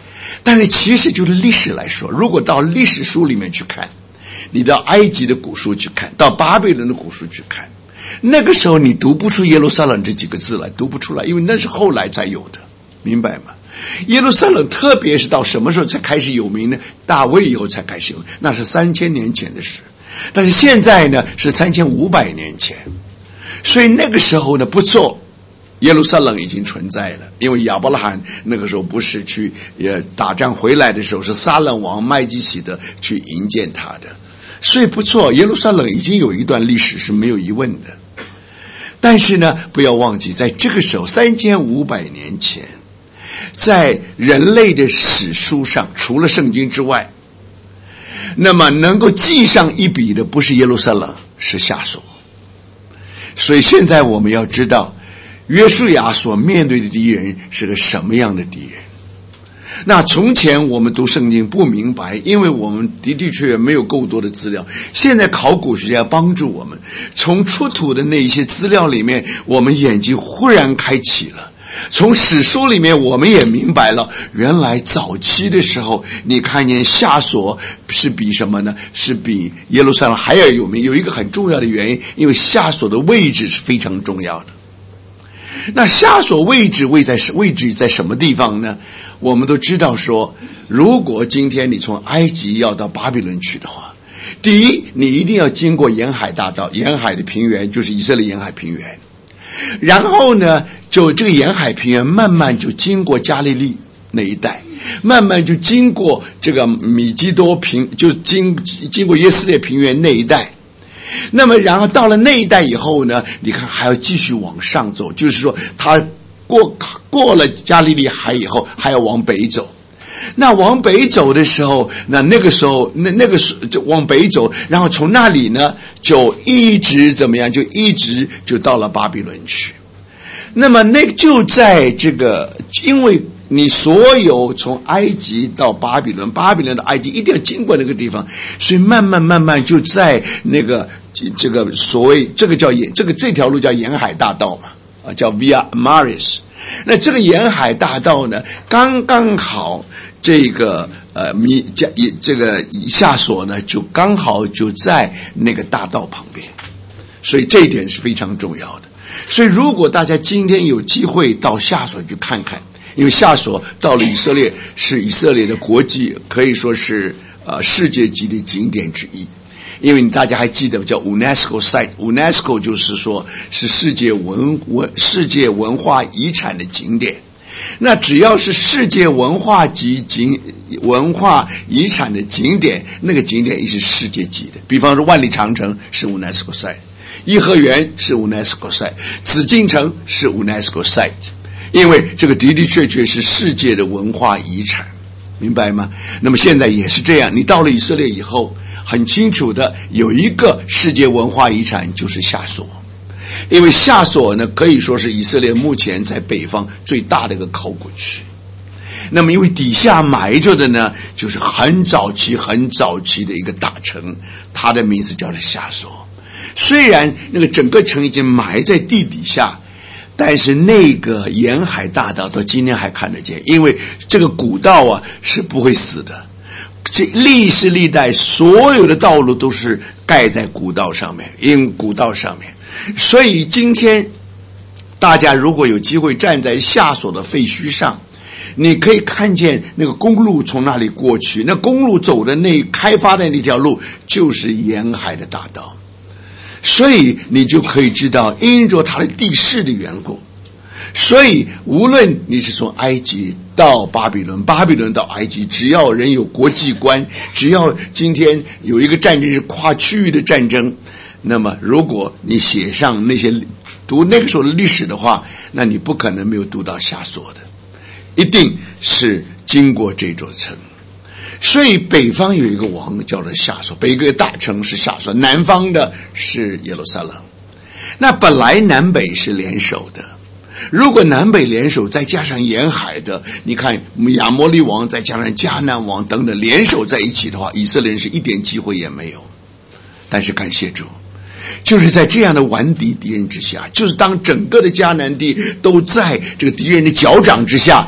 但是其实就是历史来说，如果到历史书里面去看，你到埃及的古书去看，到巴比伦的古书去看，那个时候你读不出耶路撒冷这几个字来，读不出来，因为那是后来才有的，明白吗？耶路撒冷特别是到什么时候才开始有名呢？大卫以后才开始有，那是三千年前的事。但是现在呢是三千五百年前，所以那个时候呢不错，耶路撒冷已经存在了，因为亚伯拉罕那个时候不是去呃打仗回来的时候，是撒冷王麦基洗德去迎接他的，所以不错，耶路撒冷已经有一段历史是没有疑问的。但是呢不要忘记，在这个时候三千五百年前，在人类的史书上，除了圣经之外，那么能够记上一笔的不是耶路撒冷，是夏所。所以现在我们要知道约书亚所面对的敌人是个什么样的敌人。那从前我们读圣经不明白，因为我们的的确确没有够多的资料。现在考古学家帮助我们，从出土的那些资料里面，我们眼睛忽然开启了。从史书里面我们也明白了，原来早期的时候你看见夏所是比什么呢？是比耶路撒冷还要有名。有一个很重要的原因，因为夏所的位置是非常重要的。那夏所位置位在位置在什么地方呢？我们都知道说，如果今天你从埃及要到巴比伦去的话，第一你一定要经过沿海大道，沿海的平原就是以色列沿海平原，然后呢就这个沿海平原慢慢就经过加利利那一带，慢慢就经过这个米基多平，就经经过耶斯列平原那一带。那么然后到了那一带以后呢，你看还要继续往上走，就是说他过过了加利利海以后还要往北走。那往北走的时候，那那个时候那那个时候就往北走，然后从那里呢就一直怎么样，就一直就到了巴比伦去。那么那就在这个，因为你所有从埃及到巴比伦，巴比伦到埃及一定要经过那个地方，所以慢慢慢慢就在那个这个所谓这个叫沿这个这条路叫沿海大道嘛，啊叫 Via Maris。那这个沿海大道呢，刚刚好这个呃米加这个夏所呢，就刚好就在那个大道旁边，所以这一点是非常重要的。所以如果大家今天有机会到夏所去看看，因为夏所到了以色列是以色列的国际可以说是呃世界级的景点之一。因为大家还记得叫 UNESCO site， UNESCO 就是说是世界文文世界文化遗产的景点。那只要是世界文化级景文化遗产的景点，那个景点也是世界级的。比方说万里长城是 UNESCO site， 颐和园是 UNESCO site， 紫禁城是 UNESCO site， 因为这个的的确确是世界的文化遗产，明白吗？那么现在也是这样，你到了以色列以后，很清楚的有一个世界文化遗产就是夏所。因为夏所呢可以说是以色列目前在北方最大的一个考古区。那么因为底下埋着的呢就是很早期很早期的一个大城，它的名字叫做夏所。虽然那个整个城已经埋在地底下，但是那个沿海大道到今天还看得见，因为这个古道啊是不会死的。这历世历代所有的道路都是盖在古道上面，因古道上面。所以今天大家如果有机会站在夏所的废墟上，你可以看见那个公路从那里过去，那公路走的那开发的那条路就是沿海的大道。所以你就可以知道，因着它的地势的缘故，所以无论你是从埃及到巴比伦，巴比伦到埃及，只要人有国际观，只要今天有一个战争是跨区域的战争，那么如果你写上那些读那个时候的历史的话，那你不可能没有读到夏所的，一定是经过这座城。所以北方有一个王叫做夏所，北一个大城是夏所，南方的是耶路撒冷。那本来南北是联手的，如果南北联手再加上沿海的，你看亚摩利王再加上迦南王等等联手在一起的话，以色列人是一点机会也没有。但是感谢主，就是在这样的顽敌敌人之下，就是当整个的迦南地都在这个敌人的脚掌之下，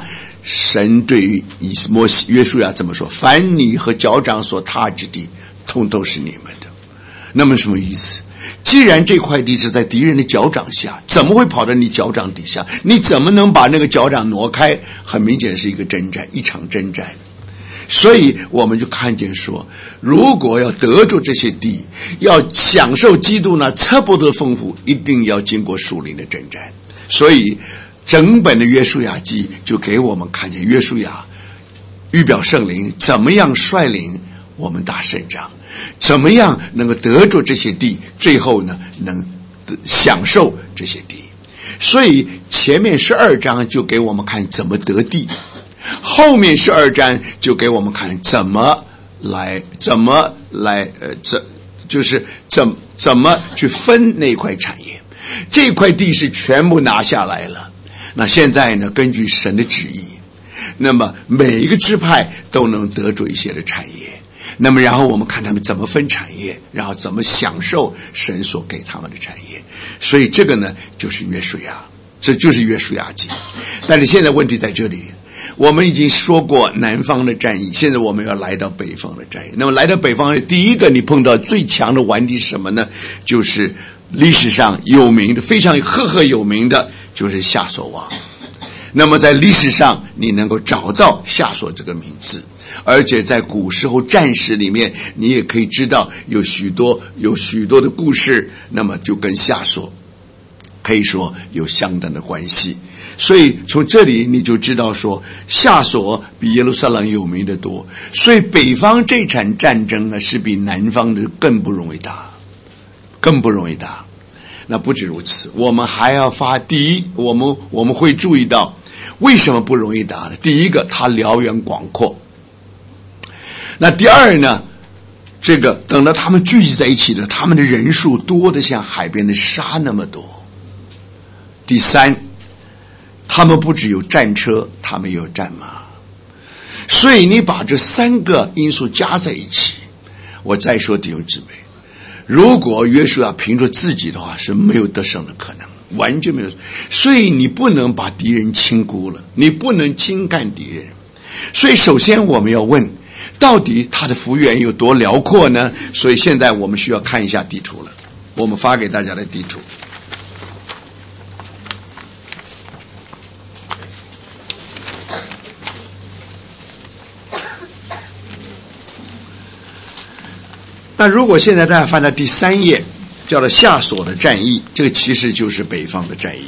神对于以摩西约书亚这么说：凡你和脚掌所踏之地，通都是你们的。那么什么意思？既然这块地是在敌人的脚掌下，怎么会跑到你脚掌底下？你怎么能把那个脚掌挪开？很明显是一个征战，一场征战。所以我们就看见说，如果要得住这些地，要享受基督那测不得的丰富，一定要经过属灵的征战。所以整本的约书亚记就给我们看见约书亚预表圣灵怎么样率领我们打胜仗，怎么样能够得住这些地，最后呢能享受这些地。所以前面十二章就给我们看怎么得地，后面十二章就给我们看怎么来怎么来呃怎就是怎怎么去分那块产业。这块地是全部拿下来了，那现在呢根据神的旨意，那么每一个支派都能得着一些的产业。那么然后我们看他们怎么分产业，然后怎么享受神所给他们的产业。所以这个呢就是约书亚，这就是约书亚记。但是现在问题在这里，我们已经说过南方的战役，现在我们要来到北方的战役。那么来到北方，第一个你碰到最强的顽敌是什么呢？就是历史上有名的非常赫赫有名的就是夏所王。那么在历史上你能够找到夏所这个名字，而且在古时候战史里面你也可以知道有许多有许多的故事，那么就跟夏所可以说有相当的关系。所以从这里你就知道说夏所比耶路撒冷有名的多，所以北方这场战争呢是比南方的更不容易打，更不容易打。那不止如此，我们还要发第一，我们我们会注意到为什么不容易打呢？第一个，它辽远广阔。那第二呢，这个等到他们聚集在一起的，他们的人数多得像海边的沙那么多。第三，他们不只有战车，他们有战马。所以你把这三个因素加在一起，我再说弟兄姊妹，如果约书亚凭着自己的话是没有得胜的可能，完全没有。所以你不能把敌人轻估了，你不能轻看敌人。所以首先我们要问，到底他的幅员有多辽阔呢？所以现在我们需要看一下地图了，我们发给大家的地图。那如果现在大家翻到第三页，叫做夏所的战役，这个其实就是北方的战役。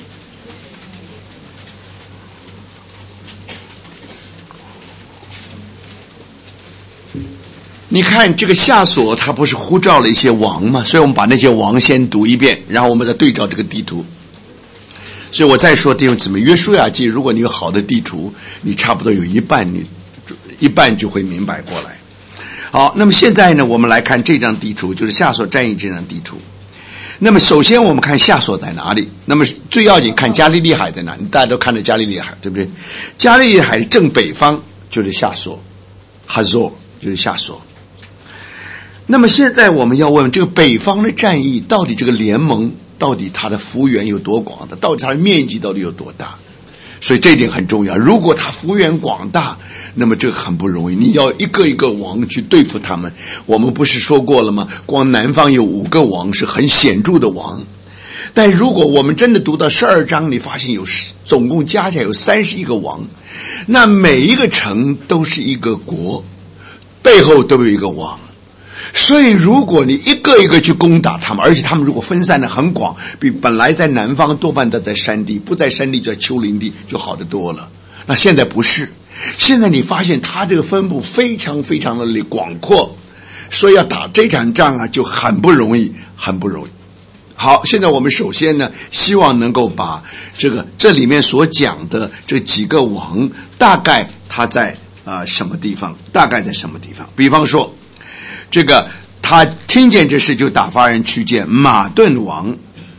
你看这个夏所，他不是呼召了一些王吗？所以我们把那些王先读一遍，然后我们再对照这个地图。所以我再说弟兄姊妹，约书亚记，如果你有好的地图，你差不多有一半，你一半就会明白过来。好，那么现在呢，我们来看这张地图，就是夏所战役这张地图。那么首先我们看夏所在哪里，那么最要紧看加利利海在哪里，大家都看到加利利海，对不对？加利利海正北方就是夏所，哈索就是夏所。那么现在我们要问，这个北方的战役到底这个联盟到底它的幅员有多广的，到底它的面积到底有多大？所以这一点很重要。如果它幅员广大，那么这个很不容易，你要一个一个王去对付他们。我们不是说过了吗？光南方有五个王是很显著的王，但如果我们真的读到十二章，你发现有总共加起来有三十一个王，那每一个城都是一个国，背后都有一个王。所以如果你一个一个去攻打他们，而且他们如果分散的很广，比本来在南方多半都在山地，不在山地就在丘陵地，就好得多了。那现在不是，现在你发现他这个分布非常非常的广阔，所以要打这场仗啊就很不容易，很不容易。好，现在我们首先呢，希望能够把这个这里面所讲的这几个王，大概他在啊、呃、什么地方，大概在什么地方。比方说这个他听见这事，就打发人去见马顿王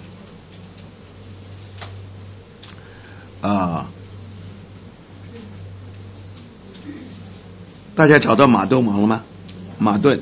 啊、呃，大家找到马顿王了吗？马顿，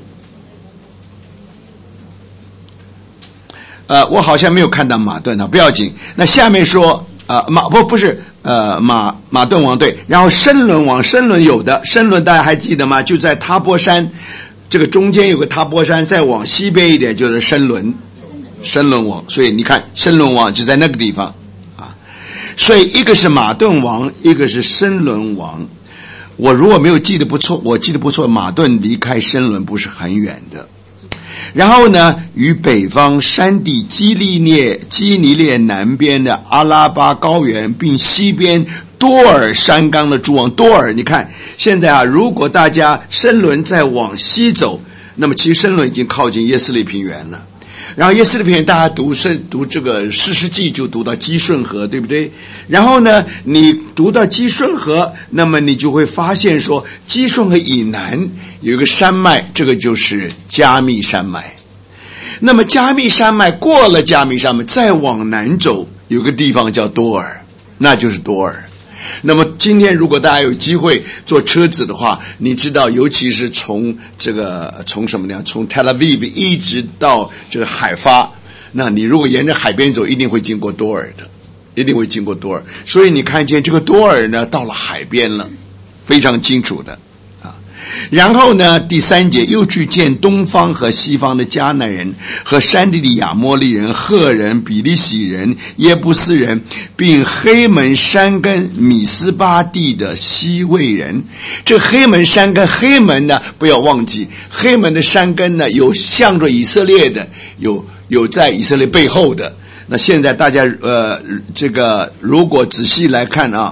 呃，我好像没有看到马顿啊，不要紧。那下面说啊、呃，马不不是呃马马顿王对，然后申伦王，申伦有的，申伦大家还记得吗？就在塔波山这个中间有个塔波山，再往西边一点就是申伦，申伦王。所以你看申伦王就在那个地方啊。所以一个是马顿王，一个是申伦王。我如果没有记得不错，我记得不错，马顿离开申伦不是很远的。然后呢，与北方山地基利涅、基尼列南边的阿拉巴高原，并西边多尔山冈的诸王。多尔，你看现在啊，如果大家申伦再往西走，那么其实申伦已经靠近耶斯列平原了。然后耶斯列平原，大家读圣读这个士师记就读到基顺河，对不对？然后呢，你读到基顺河，那么你就会发现说，基顺河以南有一个山脉，这个就是加密山脉。那么加密山脉过了加密山脉，再往南走，有个地方叫多尔，那就是多尔。那么今天如果大家有机会坐车子的话，你知道尤其是从这个从什么呢？从 Tel Aviv 一直到这个海发，那你如果沿着海边走，一定会经过多尔的，一定会经过多尔。所以你看见这个多尔呢到了海边了，非常清楚的啊。然后呢，第三节又去见东方和西方的迦南人和山地的亚摩利人、赫人、比利洗人、耶布斯人，并黑门山根米斯巴地的西魏人。这黑门山根，黑门呢不要忘记，黑门的山根呢有向着以色列的，有有在以色列背后的。那现在大家呃这个如果仔细来看啊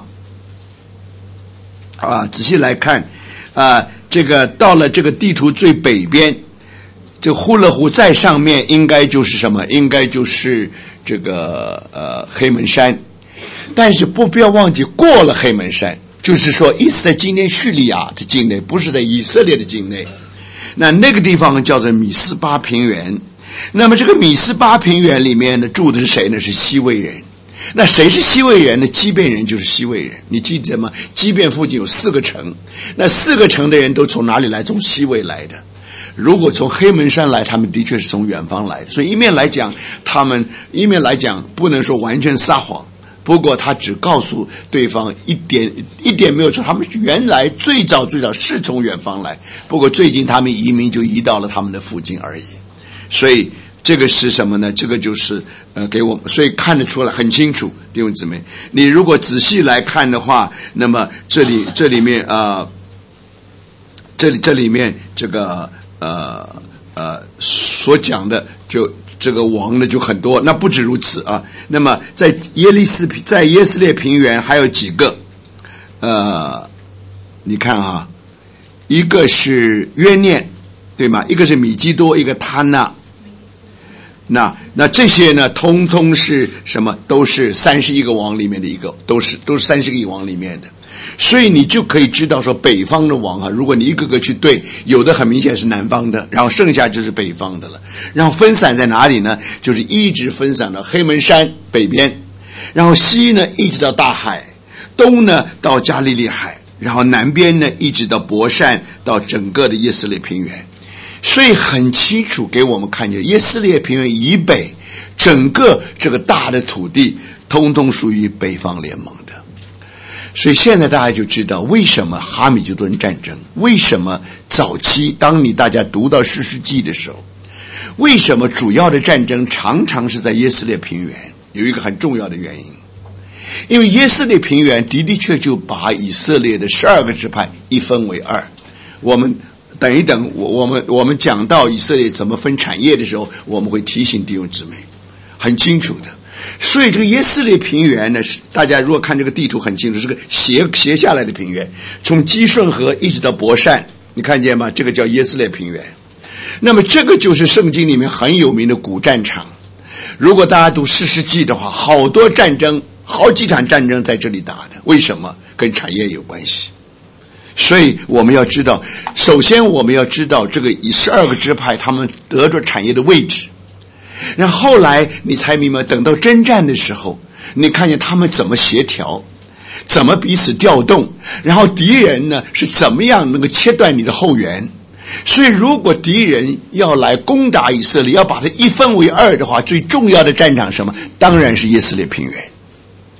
啊仔细来看啊，这个到了这个地图最北边，这呼勒湖在上面应该就是什么？应该就是这个呃黑门山。但是不不要忘记，过了黑门山，就是说意思在今天叙利亚的境内，不是在以色列的境内。那那个地方叫做米斯巴平原。那么这个米斯巴平原里面呢住的是谁呢？是西魏人。那谁是西魏人呢？基遍人就是西魏人。你记得吗？基遍附近有四个城，那四个城的人都从哪里来？从西魏来的。如果从黑门山来，他们的确是从远方来的。所以一面来讲，他们一面来讲不能说完全撒谎，不过他只告诉对方一点一点没有错，他们原来最早最早是从远方来，不过最近他们移民就移到了他们的附近而已。所以这个是什么呢？这个就是呃给我们，所以看得出来很清楚，弟兄姊妹，你如果仔细来看的话，那么这里这里面啊、呃，这里这里面这个呃呃所讲的就这个王呢就很多，那不止如此啊。那么在耶利斯在耶斯列平原还有几个，呃，你看啊，一个是约念，对吗？一个是米基多，一个他纳。那那这些呢，通通是什么？都是三十一个王里面的一个，都是都是三十个王里面的。所以你就可以知道说，北方的王啊，如果你一个个去对，有的很明显是南方的，然后剩下就是北方的了。然后分散在哪里呢？就是一直分散到黑门山北边，然后西呢一直到大海，东呢到加利利海，然后南边呢一直到伯善，到整个的耶斯列平原。所以很清楚给我们看见，耶斯列平原以北整个这个大的土地通通属于北方联盟的。所以现在大家就知道为什么哈米吉顿战争，为什么早期当你大家读到士师记的时候，为什么主要的战争常常是在耶斯列平原，有一个很重要的原因，因为耶斯列平原的的确就把以色列的十二个支派一分为二。我们等一等，我我们我们讲到以色列怎么分产业的时候，我们会提醒弟兄姊妹，很清楚的。所以这个耶斯列平原呢，是大家如果看这个地图很清楚，是个斜斜下来的平原，从基顺河一直到伯善，你看见吗？这个叫耶斯列平原。那么这个就是圣经里面很有名的古战场。如果大家读士师记的话，好多战争，好几场战争在这里打的。为什么？跟产业有关系。所以我们要知道，首先我们要知道这个以十二个支派他们得着产业的位置，然后后来你才明白，等到征战的时候，你看见他们怎么协调，怎么彼此调动，然后敌人呢是怎么样能够切断你的后援。所以如果敌人要来攻打以色列，要把它一分为二的话，最重要的战场是什么？当然是耶斯列平原。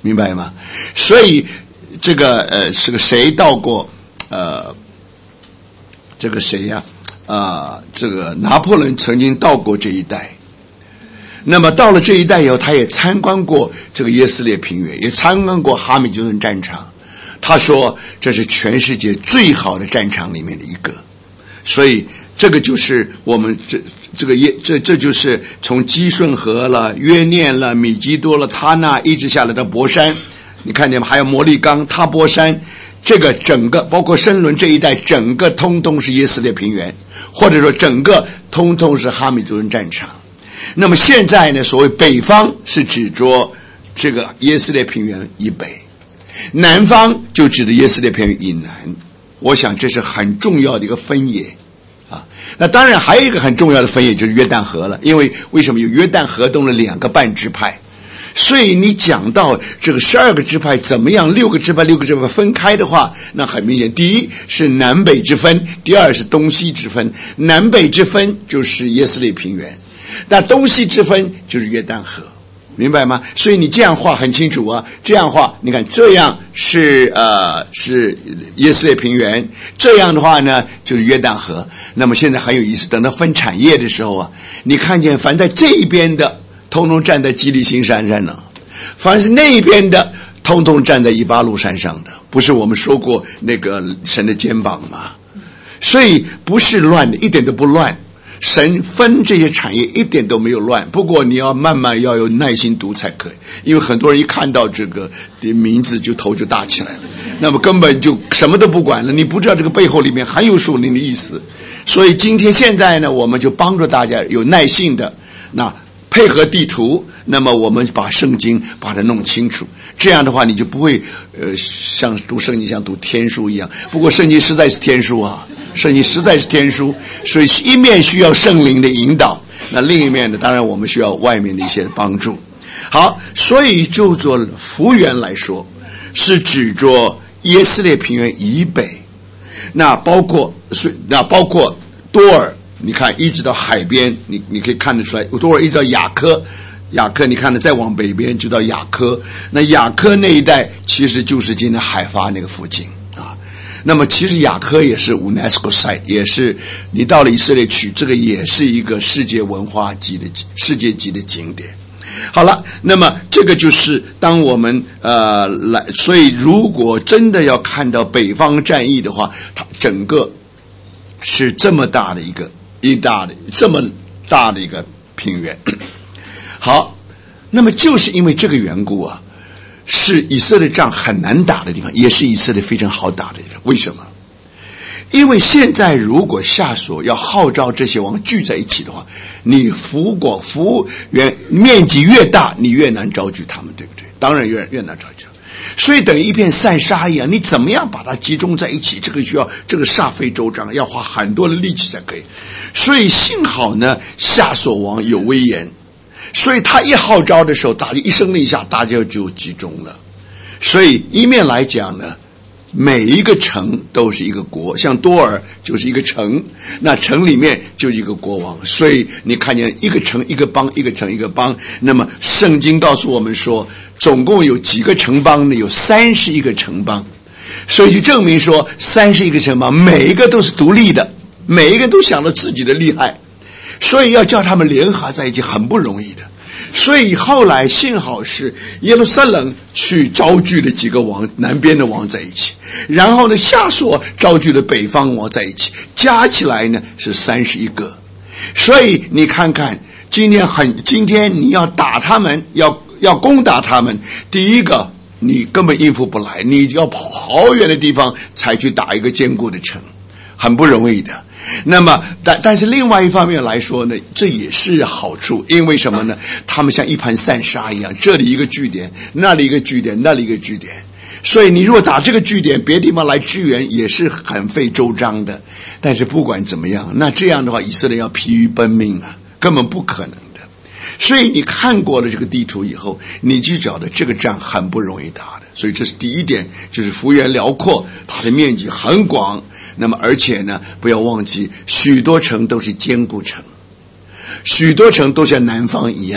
明白吗？所以这个呃，是个谁到过呃，这个谁呀、啊？啊、呃，这个拿破仑曾经到过这一带。那么到了这一带以后，他也参观过这个耶斯列平原，也参观过哈米吉顿战场。他说这是全世界最好的战场里面的一个。所以这个就是我们这这个耶这这就是从基顺河了、约念了、米基多了、他那一直下来到博山，你看见吗？还有摩利冈、塔波山，这个整个包括申伦这一带，整个通通是耶斯列平原，或者说整个通通是哈米吉顿战场。那么现在呢，所谓北方是指着这个耶斯列平原以北，南方就指的耶斯列平原以南。我想这是很重要的一个分野啊。那当然还有一个很重要的分野就是约旦河了，因为为什么有约旦河东的两个半支派，所以你讲到这个十二个支派怎么样，六个支派六个支派分开的话，那很明显，第一是南北之分，第二是东西之分。南北之分就是耶斯列平原，那东西之分就是约旦河，明白吗？所以你这样画很清楚啊，这样画，你看这样是呃是耶斯列平原，这样的话呢就是约旦河。那么现在很有意思，等到分产业的时候啊，你看见凡在这一边的通通站在基利心山上呢，凡是那边的通通站在以巴路山上的，不是我们说过那个神的肩膀吗？所以不是乱的，一点都不乱。神分这些产业一点都没有乱，不过你要慢慢要有耐心读才可以，因为很多人一看到这个的名字就头就大起来了，那么根本就什么都不管了，你不知道这个背后里面很有属灵的意思。所以今天现在呢，我们就帮助大家有耐性的那配合地图，那么我们把圣经把它弄清楚，这样的话你就不会呃像读圣经像读天书一样。不过圣经实在是天书啊，圣经实在是天书，所以一面需要圣灵的引导，那另一面呢，当然我们需要外面的一些帮助。好，所以就做幅员来说，是指着耶斯列平原以北，那包括那包括多尔，你看一直到海边，你你可以看得出来，多尔一直到雅科，雅科你看呢，再往北边就到雅科，那雅科那一带其实就是今天海发那个附近。那么其实雅科也是 UNESCO site， 也是你到了以色列去，这个也是一个世界文化级的世界级的景点。好了，那么这个就是当我们呃来，所以如果真的要看到北方战役的话，它整个是这么大的一个一大的这么大的一个平原。好，那么就是因为这个缘故啊，是以色列仗很难打的地方，也是以色列非常好打的地方。为什么？因为现在如果夏所要号召这些王聚在一起的话，你幅广幅员面积越大，你越难招聚他们，对不对？当然越越难招聚。所以等于一片散沙一样，你怎么样把它集中在一起？这个需要这个煞费周章，要花很多的力气才可以。所以幸好呢，夏所王有威严，所以他一号召的时候，大家一声令下，大家就集中了。所以一面来讲呢，每一个城都是一个国，像多尔就是一个城，那城里面就是一个国王。所以你看见一个城一个邦，一个城一个邦。那么圣经告诉我们说，总共有几个城邦呢？有三十一个城邦。所以就证明说，三十一个城邦每一个都是独立的，每一个都想到自己的厉害，所以要叫他们联合在一起很不容易的。所以后来幸好是耶路撒冷去招聚了几个王，南边的王在一起，然后呢夏所招聚了北方王在一起，加起来呢是三十一个。所以你看看今天很今天你要打他们，要要攻打他们，第一个你根本应付不来，你要跑好远的地方才去打一个坚固的城，很不容易的。那么但但是另外一方面来说呢，这也是好处，因为什么呢？他们像一盘散沙一样，这里一个据点，那里一个据点，那里一个据点，所以你如果打这个据点，别地方来支援也是很费周章的。但是不管怎么样，那这样的话以色列要疲于奔命啊，根本不可能的。所以你看过了这个地图以后，你就觉得这个仗很不容易打的。所以这是第一点，就是幅员辽阔，它的面积很广。那么而且呢，不要忘记许多城都是坚固城，许多城都像南方一样，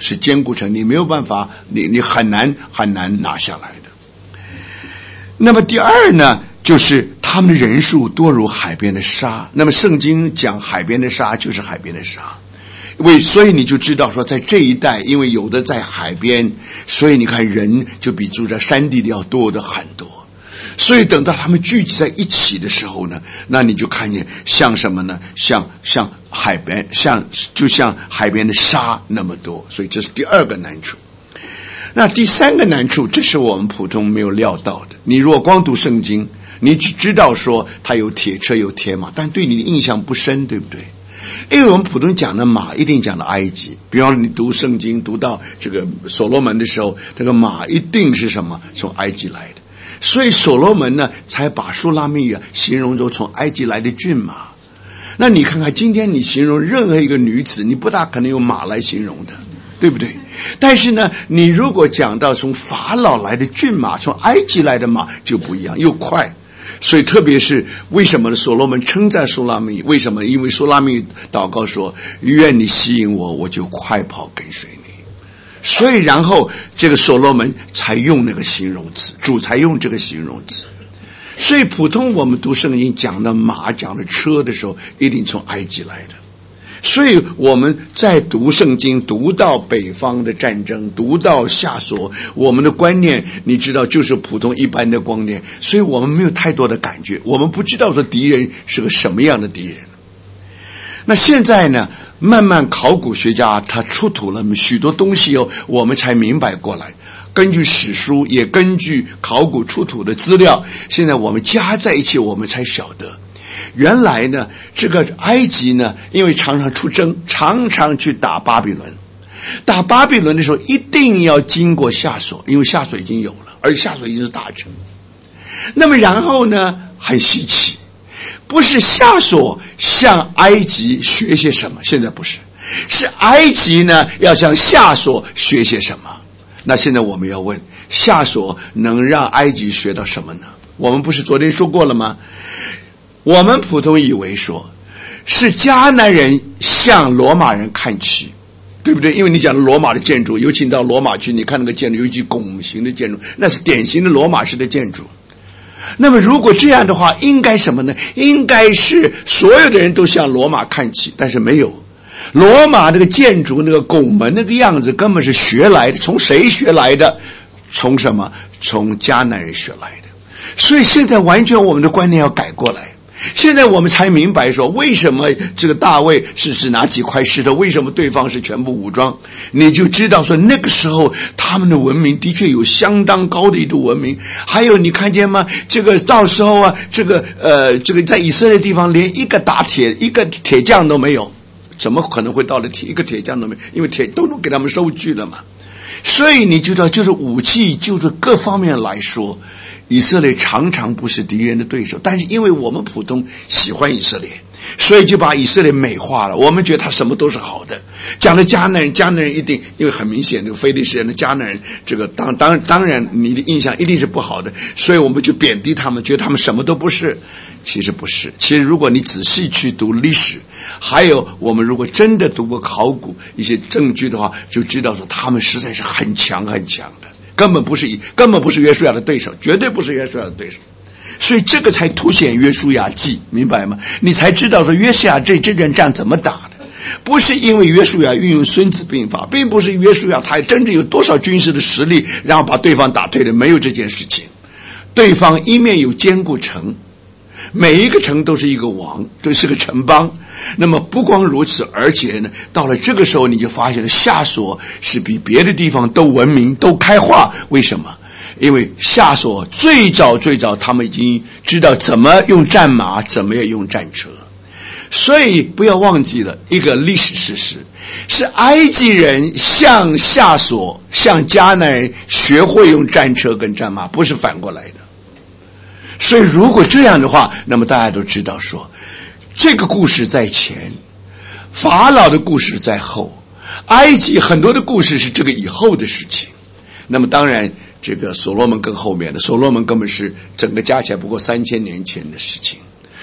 是坚固城，你没有办法，你你很难很难拿下来的。那么第二呢，就是他们的人数多如海边的沙。那么圣经讲海边的沙就是海边的沙，为所以你就知道说，在这一带，因为有的在海边，所以你看人就比住在山地的要多的很多。所以等到他们聚集在一起的时候呢，那你就看见像什么呢？像像海边，像就像海边的沙那么多。所以这是第二个难处。那第三个难处，这是我们普通没有料到的。你如果光读圣经，你只知道说它有铁车有铁马，但对你的印象不深，对不对？因为我们普通讲的马一定讲到埃及，比方说你读圣经读到这个所罗门的时候，这个马一定是什么？从埃及来的。所以所罗门呢，才把书拉密啊形容作从埃及来的骏马。那你看看今天你形容任何一个女子，你不大可能用马来形容的，对不对？但是呢，你如果讲到从法老来的骏马，从埃及来的马就不一样，又快。所以特别是为什么呢？所罗门称赞书拉密，为什么？因为书拉密祷告说，愿你吸引我，我就快跑跟随你。所以然后这个所罗门才用那个形容词，主才用这个形容词。所以普通我们读圣经讲的马讲的车的时候，一定从埃及来的。所以我们在读圣经读到北方的战争，读到夏所，我们的观念你知道就是普通一般的观念，所以我们没有太多的感觉，我们不知道说敌人是个什么样的敌人。那现在呢，慢慢考古学家他出土了许多东西哦，我们才明白过来。根据史书，也根据考古出土的资料，现在我们加在一起，我们才晓得，原来呢，这个埃及呢，因为常常出征，常常去打巴比伦。打巴比伦的时候，一定要经过夏所，因为夏所已经有了，而且夏所已经是大城。那么然后呢，很稀奇。不是夏所向埃及学些什么，现在不是，是埃及呢要向夏所学些什么。那现在我们要问，夏所能让埃及学到什么呢？我们不是昨天说过了吗？我们普通以为说是迦南人向罗马人看齐，对不对？因为你讲罗马的建筑，尤其你到罗马去，你看那个建筑，尤其拱形的建筑，那是典型的罗马式的建筑。那么如果这样的话，应该什么呢？应该是所有的人都向罗马看齐，但是没有。罗马那个建筑那个拱门那个样子根本是学来的，从谁学来的？从什么？从迦南人学来的。所以现在完全我们的观念要改过来。现在我们才明白说，为什么这个大卫是只拿几块石头，为什么对方是全部武装，你就知道说那个时候他们的文明的确有相当高的一度文明。还有你看见吗？这个到时候啊，这个呃，这个在以色列地方连一个打铁一个铁匠都没有，怎么可能会到了铁一个铁匠都没有？因为铁都能给他们收据了嘛。所以你知道，就是武器，就是各方面来说，以色列常常不是敌人的对手，但是因为我们普通喜欢以色列，所以就把以色列美化了。我们觉得他什么都是好的。讲的迦南人，迦南人一定，因为很明显，那个非利士人的迦南人，这个当当当然你的印象一定是不好的，所以我们就贬低他们，觉得他们什么都不是。其实不是，其实如果你仔细去读历史，还有我们如果真的读过考古一些证据的话，就知道说他们实在是很强很强的，根本不是根本不是约书亚的对手，绝对不是约书亚的对手。所以这个才凸显约书亚记，明白吗？你才知道说约书亚这这阵仗怎么打的，不是因为约书亚运用孙子兵法，并不是约书亚他真正有多少军事的实力，然后把对方打退了，没有这件事情。对方一面有坚固城，每一个城都是一个王，都是个城邦。那么不光如此，而且呢，到了这个时候你就发现夏所是比别的地方都文明都开化。为什么？因为夏所最早最早他们已经知道怎么用战马，怎么样用战车。所以不要忘记了一个历史事实，是埃及人向夏所向迦南人学会用战车跟战马，不是反过来的。所以如果这样的话，那么大家都知道说，这个故事在前，法老的故事在后，埃及很多的故事是这个以后的事情。那么当然这个所罗门更后面的，所罗门根本是整个加起来不过三千年前的事情。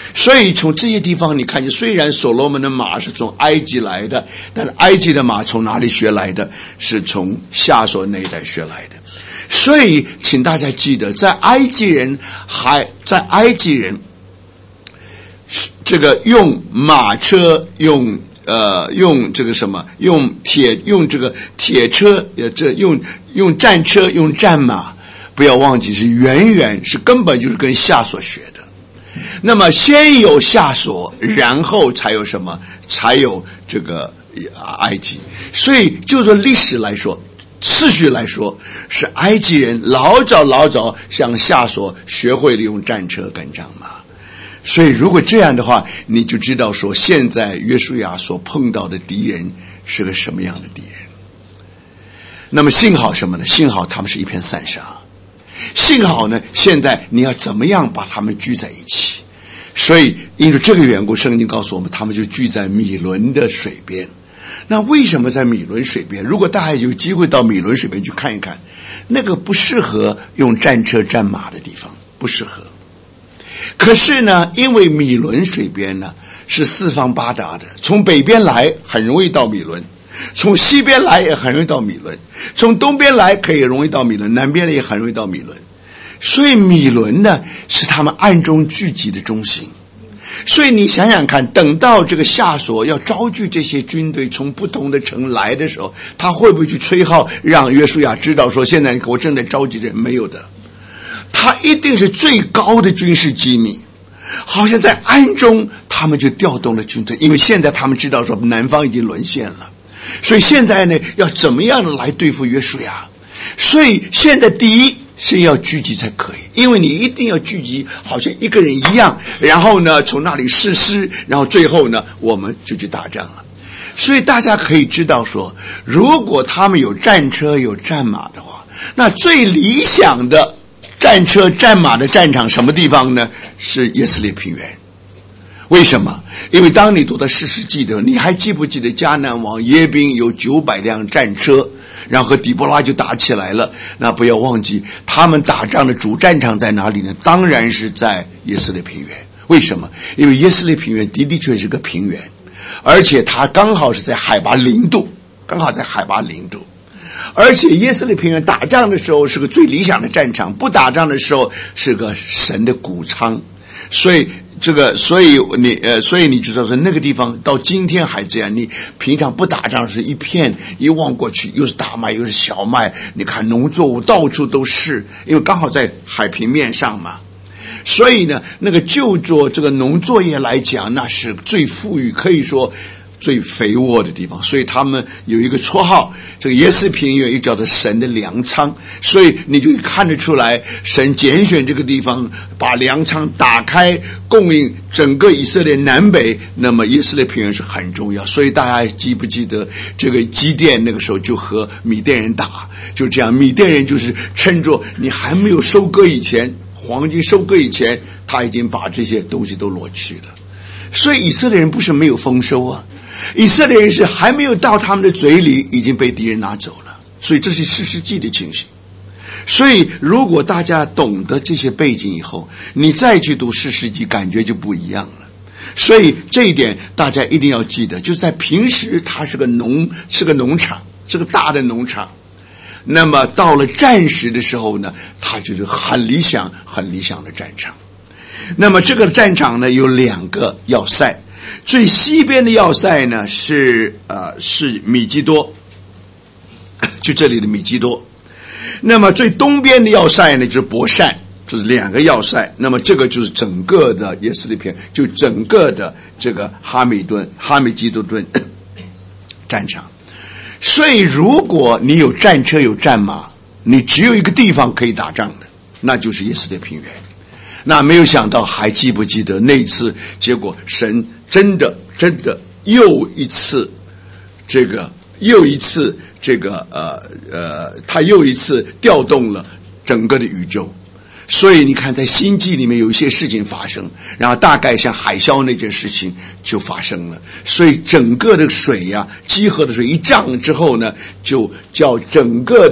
所以从这些地方你看见，虽然所罗门的马是从埃及来的，但是埃及的马从哪里学来的？是从夏所那一带学来的。所以请大家记得，在埃及人还在埃及人这个用马车，用呃用这个什么，用铁用这个铁车，呃这用用战车，用战马，不要忘记是远远是根本就是跟夏所学的。那么先有夏所，然后才有什么？才有这个埃及。所以就说历史来说，次序来说，是埃及人老早老早向夏所学会了用战车跟战马。所以如果这样的话，你就知道说现在约书亚所碰到的敌人是个什么样的敌人。那么幸好什么呢？幸好他们是一片散沙。幸好呢，现在你要怎么样把他们聚在一起？所以因为这个缘故，圣经告诉我们，他们就聚在米伦的水边。那为什么在米伦水边？如果大家有机会到米伦水边去看一看，那个不适合用战车战马的地方，不适合。可是呢，因为米伦水边呢是四方八达的，从北边来很容易到米伦，从西边来也很容易到米伦，从东边来可以容易到米伦，南边也很容易到米伦。所以米伦呢是他们暗中聚集的中心。所以你想想看，等到这个夏所要招聚这些军队从不同的城来的时候，他会不会去吹号让约书亚知道说现在我正在召集人？没有的，他一定是最高的军事机密，好像在暗中他们就调动了军队，因为现在他们知道说南方已经沦陷了，所以现在呢要怎么样的来对付约书亚。所以现在第一是要聚集才可以，因为你一定要聚集好像一个人一样，然后呢从那里誓师，然后最后呢我们就去打仗了。所以大家可以知道说，如果他们有战车有战马的话，那最理想的战车战马的战场什么地方呢？是耶斯列平原。为什么？因为当你读到士师记的，你还记不记得迦南王耶宾有九百辆战车，然后和底波拉就打起来了？那不要忘记，他们打仗的主战场在哪里呢？当然是在耶斯列平原。为什么？因为耶斯列平原的的确是个平原，而且它刚好是在海拔零度，刚好在海拔零度。而且耶斯列平原打仗的时候是个最理想的战场，不打仗的时候是个神的谷仓。所以这个，所以你呃，所以你知道说那个地方到今天还这样。你平常不打仗是一片，一望过去又是大麦又是小麦，你看农作物到处都是，因为刚好在海平面上嘛。所以呢，那个就做这个农作业来讲，那是最富裕，可以说最肥沃的地方。所以他们有一个绰号，这个耶斯平原又叫做神的粮仓。所以你就看得出来，神拣选这个地方，把粮仓打开，供应整个以色列南北。那么耶斯列平原是很重要。所以大家记不记得这个基甸那个时候就和米甸人打，就这样，米甸人就是趁着你还没有收割以前，黄金收割以前，他已经把这些东西都攞去了。所以以色列人不是没有丰收啊，以色列人是还没有到他们的嘴里，已经被敌人拿走了。所以这是士师记的情形。所以如果大家懂得这些背景以后，你再去读士师记，感觉就不一样了。所以这一点大家一定要记得，就在平时它是个农是个农场，是个大的农场。那么到了战时的时候呢，它就是很理想很理想的战场。那么这个战场呢有两个要塞，最西边的要塞呢是呃是米基多，就这里的米基多。那么最东边的要塞呢就是伯善，就是两个要塞。那么这个就是整个的耶斯列平原，就整个的这个哈米顿哈米基多顿战场。所以如果你有战车有战马，你只有一个地方可以打仗的，那就是耶斯列平原。那没有想到，还记不记得那次结果，神真的真的又一次这个又一次这个呃呃他又一次调动了整个的宇宙。所以你看在星际里面有一些事情发生，然后大概像海啸那件事情就发生了。所以整个的水呀、啊，积河的水一涨之后呢，就叫整个的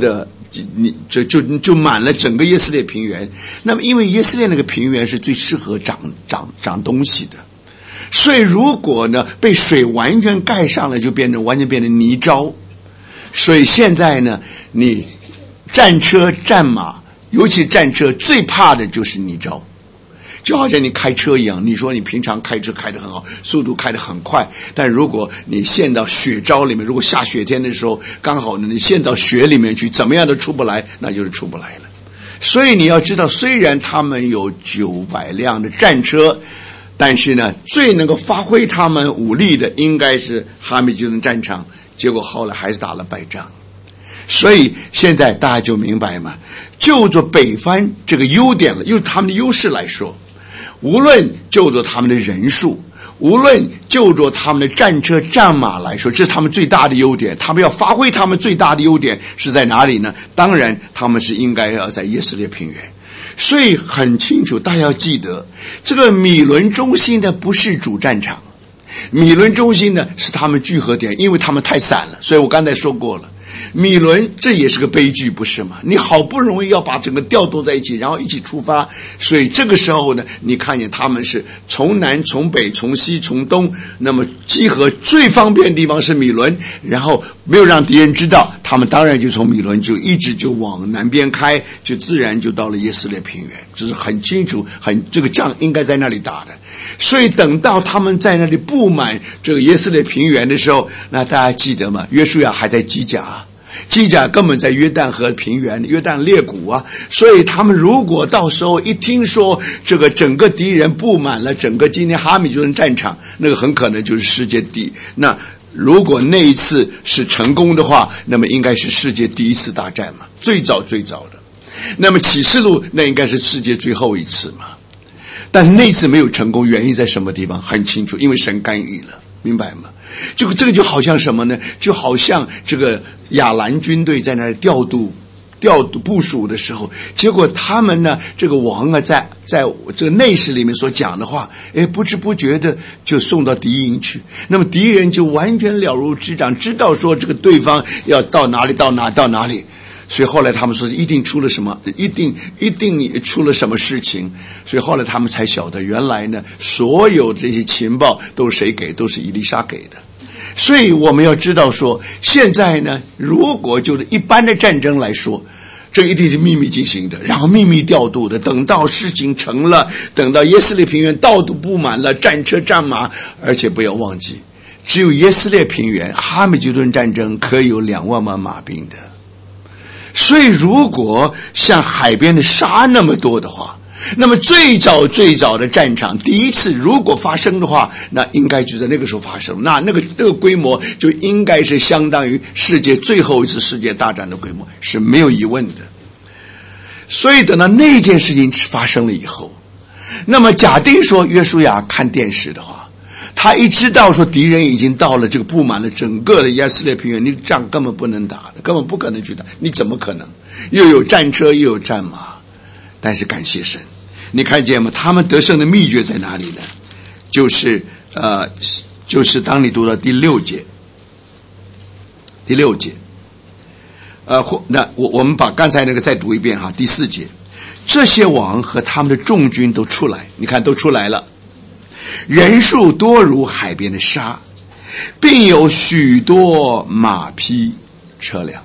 你就就就满了整个耶斯列平原。那么因为耶斯列那个平原是最适合长长长东西的，所以如果呢被水完全盖上了，就变成完全变成泥沼。所以现在呢，你战车战马，尤其战车最怕的就是泥沼。就好像你开车一样，你说你平常开车开得很好，速度开得很快，但如果你陷到雪沼里面，如果下雪天的时候刚好呢你陷到雪里面去，怎么样都出不来，那就是出不来了。所以你要知道，虽然他们有九百辆的战车，但是呢最能够发挥他们武力的应该是哈米吉顿战场，结果后来还是打了败仗。所以现在大家就明白嘛，就着北方这个优点了，用他们的优势来说，无论就着他们的人数，无论就着他们的战车战马来说，这是他们最大的优点。他们要发挥他们最大的优点是在哪里呢？当然他们是应该要在耶斯列平原。所以很清楚，大家要记得，这个米伦中心的不是主战场，米伦中心呢是他们聚合点，因为他们太散了。所以我刚才说过了，米伦这也是个悲剧，不是吗？你好不容易要把整个调动在一起，然后一起出发，所以这个时候呢，你看见他们是从南从北从西从东，那么集合最方便的地方是米伦，然后没有让敌人知道，他们当然就从米伦就一直就往南边开，就自然就到了耶斯列平原。这是很清楚，很这个仗应该在那里打的。所以等到他们在那里布满这个耶斯列平原的时候，那大家记得吗？约书亚还在基甲，基甲根本在约旦河平原，约旦裂谷啊。所以他们如果到时候一听说这个整个敌人布满了整个今天哈米吉顿战场，那个很可能就是世界第一。那如果那一次是成功的话，那么应该是世界第一次大战嘛，最早最早的。那么启示录那应该是世界最后一次嘛。但是那次没有成功，原因在什么地方？很清楚，因为神干预了，明白吗？这个这个就好像什么呢？就好像这个亚兰军队在那儿调度调度部署的时候，结果他们呢，这个王啊，在在这个内史里面所讲的话，哎，不知不觉的就送到敌营去。那么敌人就完全了如指掌，知道说这个对方要到哪里到哪到哪里。所以后来他们说一定出了什么，一定一定出了什么事情。所以后来他们才晓得，原来呢，所有这些情报都是谁给？都是以利沙给的。所以我们要知道说，现在呢，如果就是一般的战争来说，这一定是秘密进行的，然后秘密调度的。等到事情成了，等到耶斯列平原到处布满了战车战马，而且不要忘记，只有耶斯列平原哈米吉顿战争可以有两万万马兵的。所以如果像海边的沙那么多的话，那么最早最早的战场第一次如果发生的话，那应该就在那个时候发生，那那个那个规模就应该是相当于世界最后一次世界大战的规模，是没有疑问的。所以等到那件事情发生了以后，那么假定说约书亚看电视的话，他一知道说敌人已经到了这个布满了整个的耶斯列平原，你仗根本不能打的，根本不可能去打，你怎么可能？又有战车又有战马。但是感谢神，你看见吗？他们得胜的秘诀在哪里呢？就是呃，就是当你读到第六节，第六节，呃，或那我我们把刚才那个再读一遍哈，第四节，这些王和他们的众军都出来，你看都出来了，人数多如海边的沙，并有许多马匹车辆。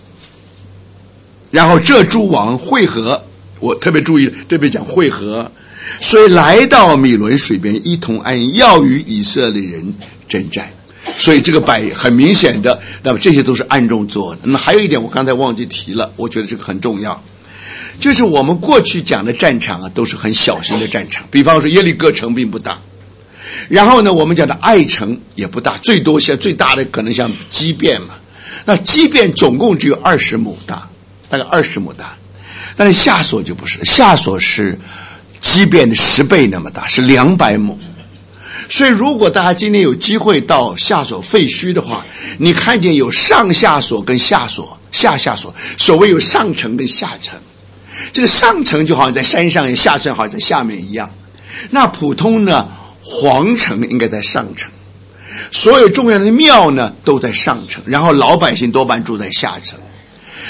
然后这诸王会合，我特别注意，特别讲会合，所以来到米伦水边，一同安营，要与以色列人征战。所以这个摆很明显的，那么这些都是暗中做的。那么还有一点我刚才忘记提了，我觉得这个很重要，就是我们过去讲的战场啊，都是很小型的战场，比方说耶利哥城并不大，然后呢我们讲的爱城也不大，最多像最大的可能像基遍嘛，那基遍总共只有二十亩大，大概二十亩大，但是夏所就不是，夏所是基遍的十倍那么大，是两百亩。所以如果大家今天有机会到夏所废墟的话，你看见有上夏所跟下所下下所，所谓有上城跟下城，这个上城就好像在山上，下城好像在下面一样。那普通呢皇城应该在上城，所有重要的庙呢都在上城，然后老百姓多半住在下城。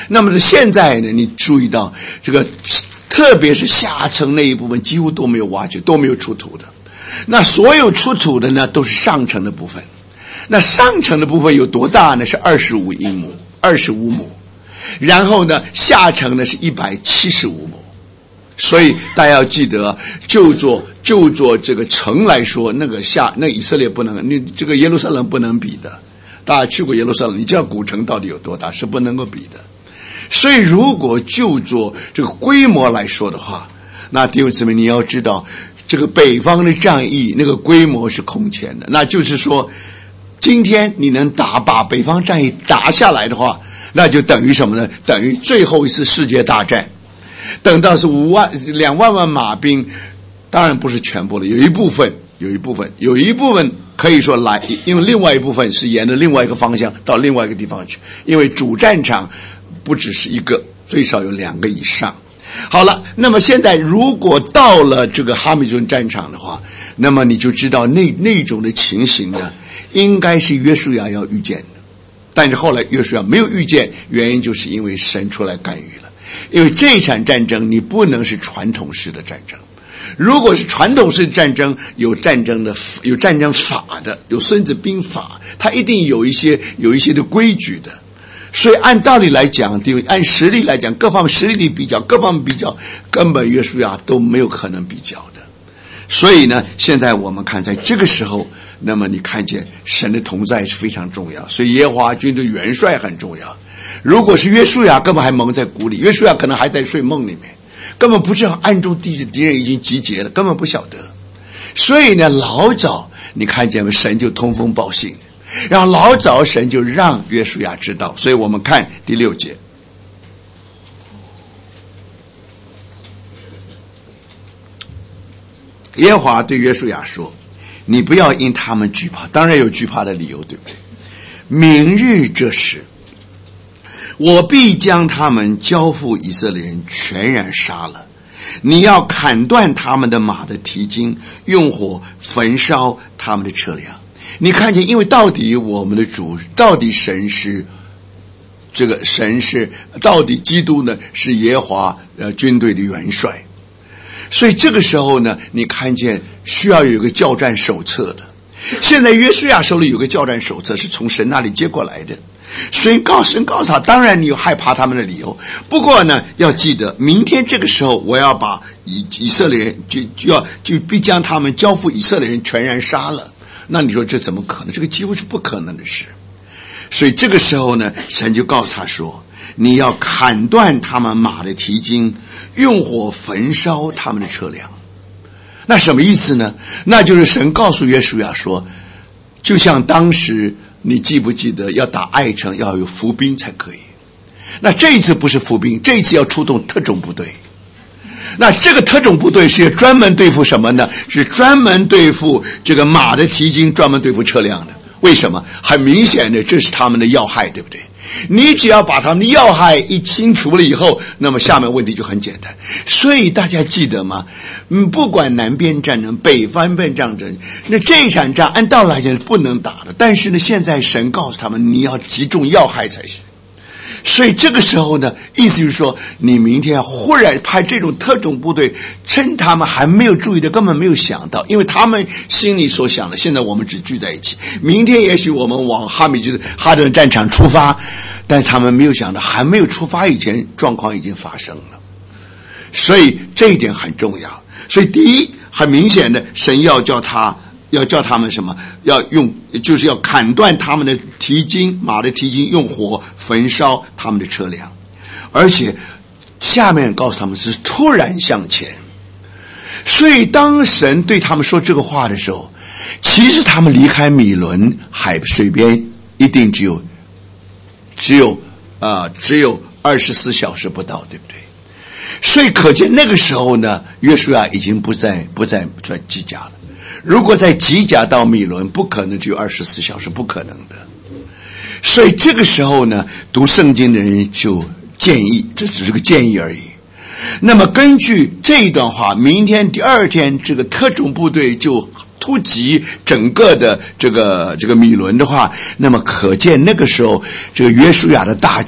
那么现在呢，你注意到这个，特别是下层那一部分几乎都没有挖掘，都没有出土的。那所有出土的呢，都是上层的部分。那上层的部分有多大呢？是二十五英亩，二十五亩。然后呢，下层呢是一百七十五亩。所以大家要记得，就做就做这个城来说，那个下那以色列不能，你这个耶路撒冷不能比的。大家去过耶路撒冷，你知道古城到底有多大，是不能够比的。所以如果就做这个规模来说的话，那弟兄姊妹你要知道，这个北方的战役那个规模是空前的。那就是说，今天你能打把北方战役打下来的话，那就等于什么呢？等于最后一次世界大战。等到是五万两万万马兵，当然不是全部了，有一部分有一部分有一部分可以说来，因为另外一部分是沿着另外一个方向到另外一个地方去，因为主战场不只是一个，最少有两个以上。好了，那么现在如果到了这个哈米顿战场的话，那么你就知道那那种的情形呢，应该是约书亚要预见的，但是后来约书亚没有预见，原因就是因为神出来干预了。因为这场战争你不能是传统式的战争，如果是传统式战争，有战争的有战争法的，有孙子兵法，它一定有一些有一些的规矩的。所以按道理来讲，按实力来讲，各方面实力比较，各方面比较，根本约书亚都没有可能比较的。所以呢，现在我们看在这个时候，那么你看见神的同在是非常重要，所以耶和华军的元帅很重要。如果是约书亚，根本还蒙在鼓里，约书亚可能还在睡梦里面，根本不知道暗中敌敌人已经集结了，根本不晓得。所以呢，老早你看见没？神就通风报信，然后老早神就让约书亚知道。所以我们看第六节，耶和华对约书亚说：“你不要因他们惧怕。”当然有惧怕的理由，对不对？明日这时，我必将他们交付以色列人，全然杀了。你要砍断他们的马的蹄筋，用火焚烧他们的车辆。你看见，因为到底我们的主，到底神是这个神是，到底基督呢是耶和华呃军队的元帅，所以这个时候呢，你看见需要有一个教战手册的。现在约书亚手里有个教战手册，是从神那里接过来的。所以告神告诉他，当然你有害怕他们的理由，不过呢，要记得明天这个时候，我要把以以色列人就就要就必将他们交付以色列人，全然杀了。那你说这怎么可能？这个几乎是不可能的事。所以这个时候呢，神就告诉他说：“你要砍断他们马的蹄筋，用火焚烧他们的车辆。”那什么意思呢？那就是神告诉约书亚说，就像当时。你记不记得要打艾城要有伏兵才可以？那这一次不是伏兵，这一次要出动特种部队。那这个特种部队是专门对付什么呢？是专门对付这个马的蹄筋，专门对付车辆的。为什么？很明显的，这是他们的要害，对不对？你只要把他们的要害一清除了以后，那么下面问题就很简单。所以大家记得吗？嗯，不管南边战争、北方边战争，那这场仗按道理来讲是不能打的。但是呢，现在神告诉他们，你要击中要害才行。所以这个时候呢，意思就是说，你明天忽然派这种特种部队，趁他们还没有注意的，根本没有想到，因为他们心里所想的，现在我们只聚在一起，明天也许我们往哈米就是哈顿战场出发，但他们没有想到，还没有出发以前，状况已经发生了。所以这一点很重要。所以第一，很明显的，神要叫他。要叫他们什么？要用，就是要砍断他们的蹄筋，马的蹄筋，用火焚烧他们的车辆。而且下面告诉他们是突然向前。所以当神对他们说这个话的时候，其实他们离开米伦海水边一定只有只有啊、呃、只有二十四小时不到，对不对？所以可见那个时候呢，约书亚已经不在不在在基甲了。如果在吉甲到米伦，不可能只有二十四小时，不可能的。所以这个时候呢，读圣经的人就建议，这只是个建议而已。那么根据这一段话，明天第二天这个特种部队就突击整个的这个这个米伦的话，那么可见那个时候这个约书亚的大军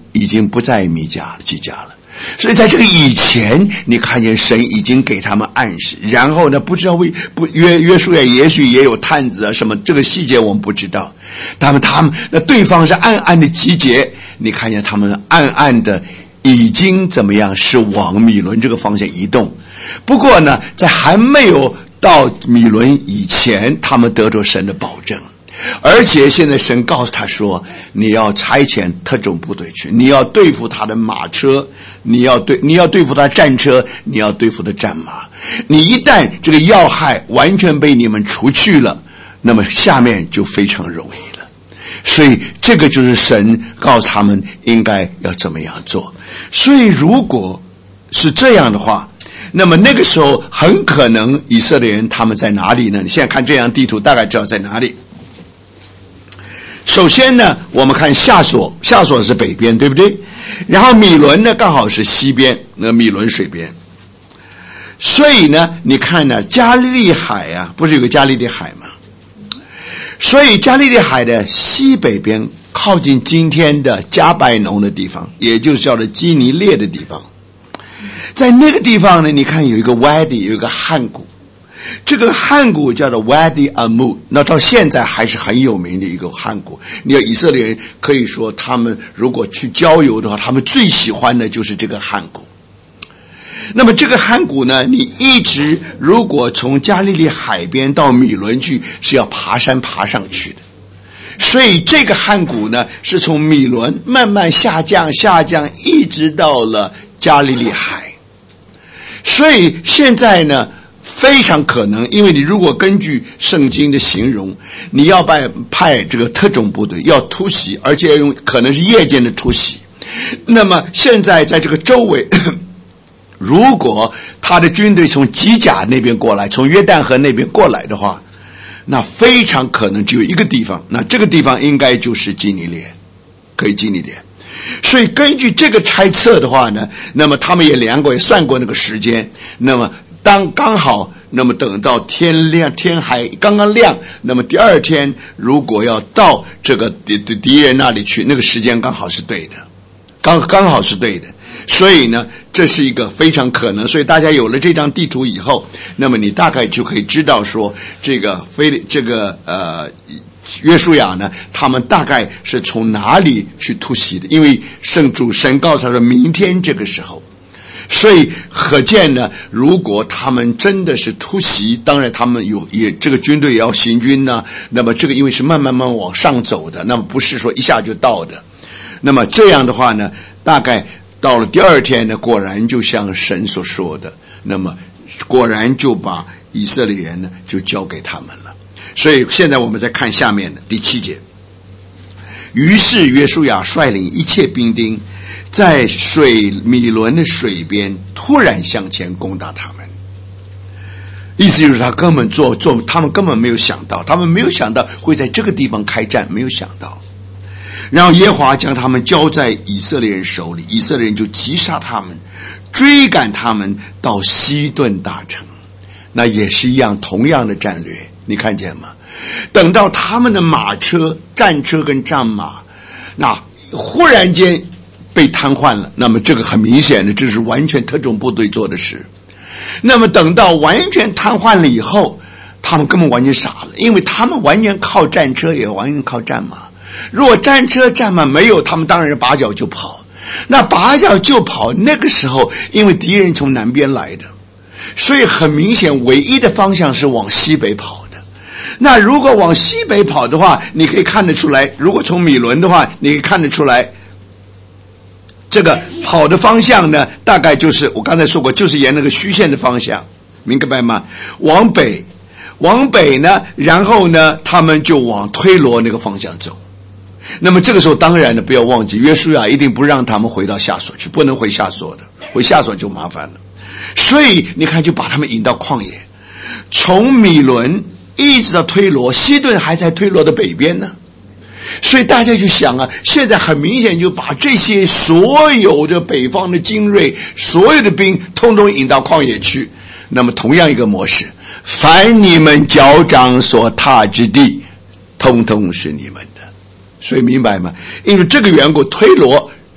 已经不在米迦基甲了。所以在这个以前，你看见神已经给他们暗示，然后呢，不知道为不约约书亚也许也有探子啊什么，这个细节我们不知道。他们他们那对方是暗暗的集结，你看见他们暗暗的已经怎么样，是往米伦这个方向移动。不过呢，在还没有到米伦以前，他们得着神的保证。而且现在神告诉他说，你要差遣特种部队去，你要对付他的马车，你要对你要对付他战车，你要对付他战马。你一旦这个要害完全被你们除去了，那么下面就非常容易了。所以这个就是神告诉他们应该要怎么样做。所以如果是这样的话，那么那个时候很可能以色列人他们在哪里呢？你现在看这张地图大概知道在哪里。首先呢，我们看夏所，夏所是北边，对不对？然后米伦呢刚好是西边，那米伦水边。所以呢，你看呢，加利利海啊，不是有个加利利海吗？所以加利利海的西北边靠近今天的加百农的地方，也就是叫做基尼列的地方。在那个地方呢，你看有一个 Wadi， 有一个汉谷。这个汉谷叫做 Wadi Amud， 那到现在还是很有名的一个汉谷。你看以色列人可以说，他们如果去郊游的话，他们最喜欢的就是这个汉谷。那么这个汉谷呢，你一直如果从加利利海边到米伦去，是要爬山爬上去的。所以这个汉谷呢，是从米伦慢慢下降下降，一直到了加利利海。所以现在呢，非常可能，因为你如果根据圣经的形容，你要派派这个特种部队要突袭，而且要用可能是夜间的突袭。那么现在在这个周围，如果他的军队从吉甲那边过来，从约旦河那边过来的话，那非常可能只有一个地方，那这个地方应该就是基尼列，可以基尼列。所以根据这个猜测的话呢，那么他们也量过也算过那个时间，那么当刚好，那么等到天亮，天还刚刚亮，那么第二天如果要到这个敌敌人那里去，那个时间刚好是对的，刚刚好是对的。所以呢，这是一个非常可能。所以大家有了这张地图以后，那么你大概就可以知道说，这个非这个呃约书亚呢，他们大概是从哪里去突袭的？因为圣主神告诉他说，明天这个时候。所以可见呢，如果他们真的是突袭，当然他们有也这个军队也要行军呢，那么这个因为是慢慢慢往上走的，那么不是说一下就到的。那么这样的话呢，大概到了第二天呢，果然就像神所说的，那么果然就把以色列人呢就交给他们了。所以现在我们再看下面的第七节。于是约书亚率领一切兵丁，在水米伦的水边突然向前攻打他们。意思就是他根本做做他们根本没有想到，他们没有想到会在这个地方开战，没有想到。然后耶和华将他们交在以色列人手里，以色列人就击杀他们，追赶他们到西顿大城。那也是一样同样的战略，你看见吗？等到他们的马车、战车跟战马，那忽然间被瘫痪了，那么这个很明显的，这是完全特种部队做的事。那么等到完全瘫痪了以后，他们根本完全傻了，因为他们完全靠战车，也完全靠战马。如果战车战马没有，他们当然拔脚就跑。那拔脚就跑，那个时候因为敌人从南边来的，所以很明显唯一的方向是往西北跑的。那如果往西北跑的话，你可以看得出来，如果从米伦的话，你可以看得出来，这个跑的方向呢，大概就是我刚才说过，就是沿那个虚线的方向，明白吗？往北，往北呢，然后呢，他们就往推罗那个方向走。那么这个时候，当然呢，不要忘记，约书亚一定不让他们回到夏所去，不能回夏所的，回夏所就麻烦了。所以你看，就把他们引到旷野，从米伦一直到推罗，西顿还在推罗的北边呢。所以大家就想啊，现在很明显就把这些所有的北方的精锐，所有的兵通通引到旷野去。那么同样一个模式，凡你们脚掌所踏之地，通通是你们的。所以明白吗？因为这个缘故，推罗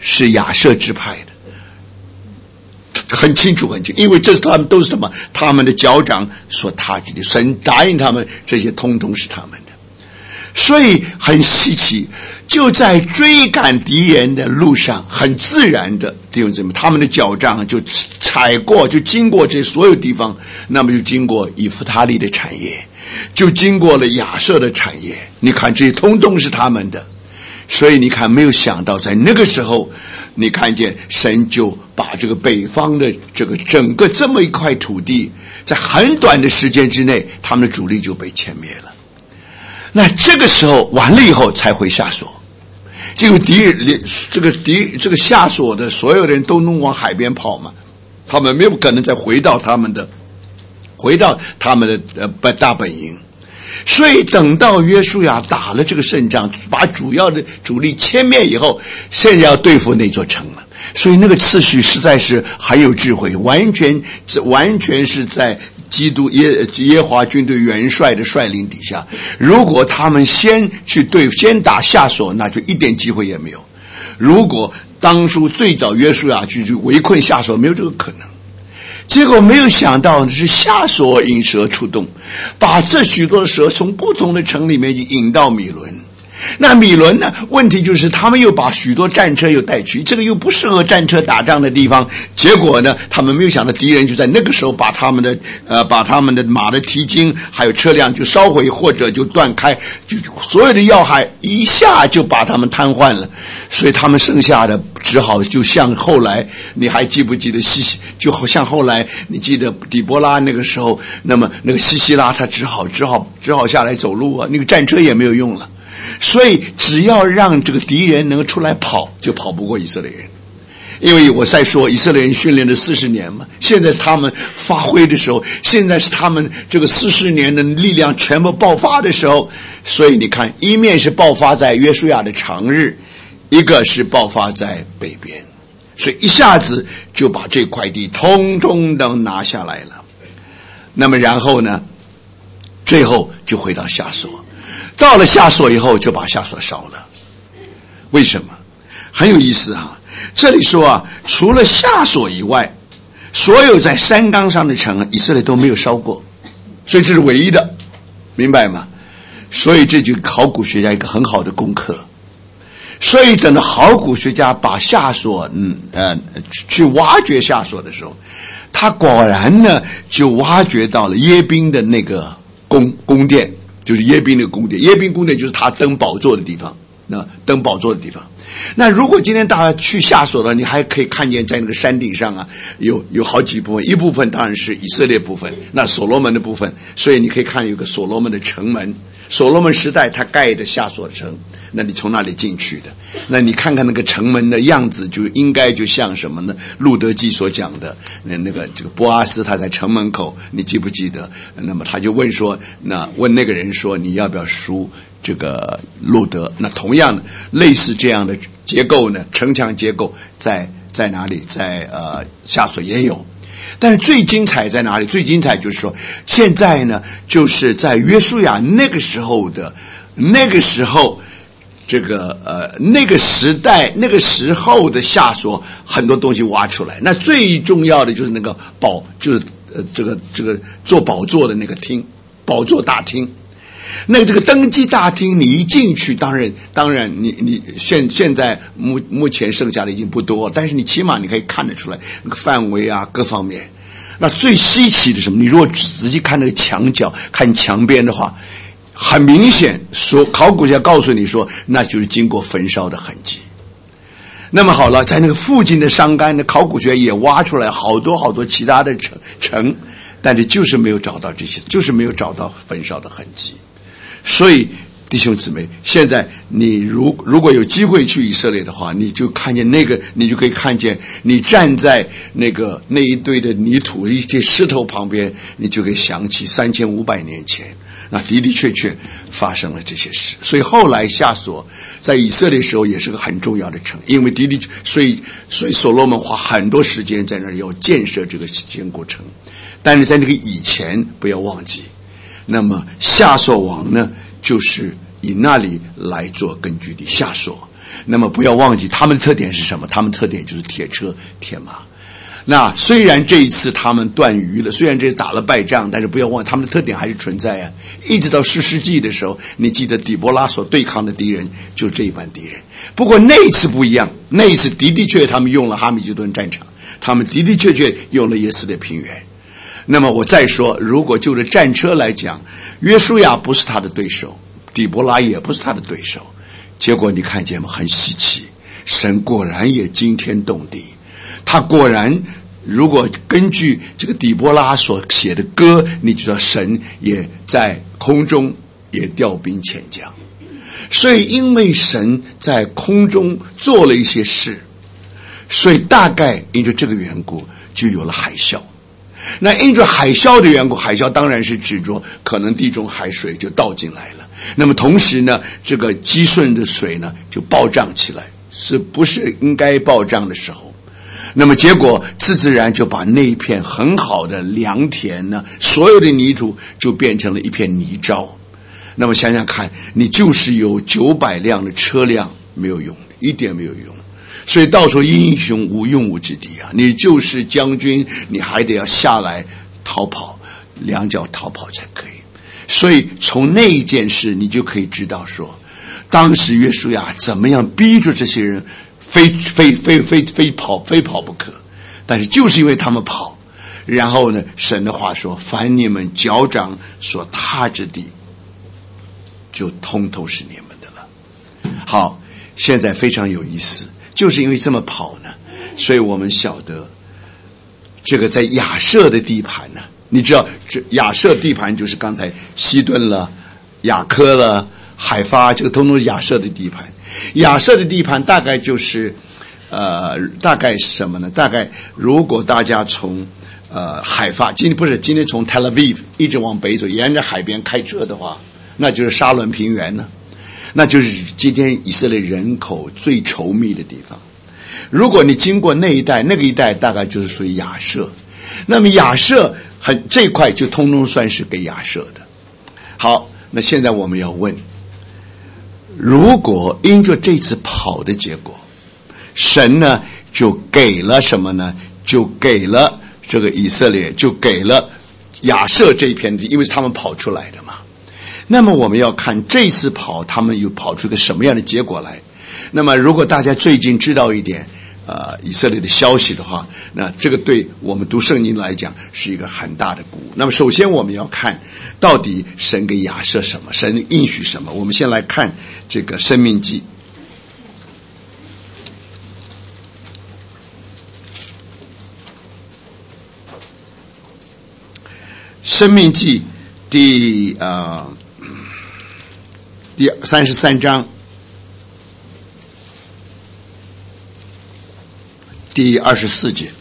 是亚设支派的，很清楚很清楚，因为这他们都是什么？他们的脚长所踏迹的，神答应他们，这些通通是他们的，所以很稀奇。就在追赶敌人的路上，很自然的弟兄姊妹，他们的脚杖就踩过，就经过这所有地方，那么就经过以弗他利的产业，就经过了亚设的产业。你看，这些通通是他们的。所以你看，没有想到在那个时候，你看见神就把这个北方的这个整个这么一块土地，在很短的时间之内，他们的主力就被歼灭了。那这个时候完了以后才会下所，这个敌人，这个敌这个下所的所有人都能往海边跑嘛，他们没有可能再回到他们的回到他们的呃大本营。所以等到约书亚打了这个胜仗，把主要的主力歼灭以后，现在要对付那座城了。所以那个次序实在是很有智慧，完全完全是在基督耶耶和华军队元帅的率领底下。如果他们先去对先打下所，那就一点机会也没有。如果当初最早约书亚去去围困下所，没有这个可能。结果没有想到是下所引蛇出洞，把这许多的蛇从不同的城里面引到米伦。那米伦呢，问题就是他们又把许多战车又带去，这个又不适合战车打仗的地方。结果呢，他们没有想到敌人就在那个时候把他们的呃把他们的马的蹄筋还有车辆就烧毁，或者就断开，就所有的要害一下就把他们瘫痪了。所以他们剩下的只好就像后来，你还记不记得西西？就好像后来你记得底波拉那个时候，那么那个西西拉他只好只好只好下来走路啊，那个战车也没有用了。所以只要让这个敌人能够出来跑，就跑不过以色列人。因为我在说以色列人训练了四十年嘛，现在是他们发挥的时候，现在是他们这个四十年的力量全部爆发的时候。所以你看，一面是爆发在约书亚的长日，一个是爆发在北边，所以一下子就把这块地通通都拿下来了。那么然后呢，最后就回到下所，到了下所以后就把下所烧了。为什么？很有意思啊。这里说啊，除了下所以外，所有在山冈上的城以色列都没有烧过，所以这是唯一的，明白吗？所以这就考古学家一个很好的功课。所以等到考古学家把下所嗯呃去挖掘下所的时候，他果然呢就挖掘到了耶宾的那个宫宫殿，就是耶宾的宫殿。耶宾宫殿就是他登宝座的地方，那登宝座的地方。那如果今天大家去下所了，你还可以看见在那个山顶上啊，有有好几部分，一部分当然是以色列部分，那所罗门的部分，所以你可以看有个所罗门的城门，所罗门时代他盖的下所城，那你从那里进去的，那你看看那个城门的样子，就应该就像什么呢？路德记所讲的，那那个这个波阿斯他在城门口，你记不记得？那么他就问说，那问那个人说，你要不要赎这个路德？那同样的类似这样的结构呢，城墙结构在在哪里？在呃下所也有。但是最精彩在哪里？最精彩就是说，现在呢，就是在约书亚那个时候的那个时候，这个呃那个时代那个时候的下所很多东西挖出来。那最重要的就是那个宝，就是呃这个这个做宝座的那个厅，宝座大厅。那个这个登基大厅，你一进去，当然当然你你现现在目目前剩下的已经不多，但是你起码你可以看得出来那个范围啊各方面。那最稀奇的什么？你如果仔细看那个墙角、看墙边的话，很明显，说考古学家告诉你说，那就是经过焚烧的痕迹。那么好了，在那个附近的山冈的考古学也挖出来好多好多其他的城城，但是就是没有找到这些，就是没有找到焚烧的痕迹。所以弟兄姊妹，现在你如如果有机会去以色列的话，你就看见那个，你就可以看见，你站在那个那一堆的泥土、一些石头旁边，你就可以想起三千五百年前，那的的确确发生了这些事。所以后来下所在以色列时候也是个很重要的城，因为的的所以所以所罗门花很多时间在那里要建设这个坚固城。但是在那个以前，不要忘记，那么下所王呢，就是以那里来做根据地。下所那么不要忘记他们的特点是什么？他们的特点就是铁车铁马。那虽然这一次他们断鱼了，虽然这打了败仗，但是不要忘记他们的特点还是存在啊。一直到士师记的时候，你记得底波拉所对抗的敌人就是这一班敌人。不过那一次不一样，那一次的的确他们用了哈米吉顿战场，他们的的确确用了耶斯列平原。那么我再说，如果就着战车来讲，约书亚不是他的对手，底波拉也不是他的对手，结果你看见吗？很稀奇，神果然也惊天动地。他果然，如果根据这个底波拉所写的歌，你知道神也在空中也调兵遣将。所以因为神在空中做了一些事，所以大概因着这个缘故就有了海啸。那因着海啸的缘故，海啸当然是指着可能地中海水就倒进来了。那么同时呢，这个基顺的水呢就暴涨起来，是不是应该暴涨的时候？那么结果自自然就把那一片很好的良田呢，所有的泥土就变成了一片泥沼。那么想想看，你就是有九百辆的车辆没有用，一点没有用。所以到时候英雄无用武之地啊！你就是将军，你还得要下来逃跑，两脚逃跑才可以。所以从那一件事，你就可以知道说，当时约书亚怎么样逼着这些人非非非非非跑非跑不可。但是就是因为他们跑，然后呢，神的话说：“凡你们脚掌所踏之地，就通通是你们的了。”好，现在非常有意思。就是因为这么跑呢，所以我们晓得这个在亚设的地盘呢，你知道这亚设地盘就是刚才西顿了、雅科了、海发，这个通通是亚设的地盘。亚设的地盘大概就是呃，大概是什么呢？大概如果大家从呃海发，今天不是今天从 Tel Aviv 一直往北走，沿着海边开车的话，那就是沙伦平原呢。那就是今天以色列人口最稠密的地方。如果你经过那一带，那个一带大概就是属于亚设。那么亚设很这块就通通算是给亚设的。好，那现在我们要问，如果因着这次跑的结果，神呢就给了什么呢？就给了这个以色列，就给了亚设这一片地，因为是他们跑出来的嘛。那么我们要看这次跑他们又跑出一个什么样的结果来。那么如果大家最近知道一点呃以色列的消息的话，那这个对我们读圣经来讲是一个很大的鼓舞。那么首先我们要看到底神给亚设什么，神应许什么。我们先来看这个申命记。申命记第呃第三十三章第二十四节。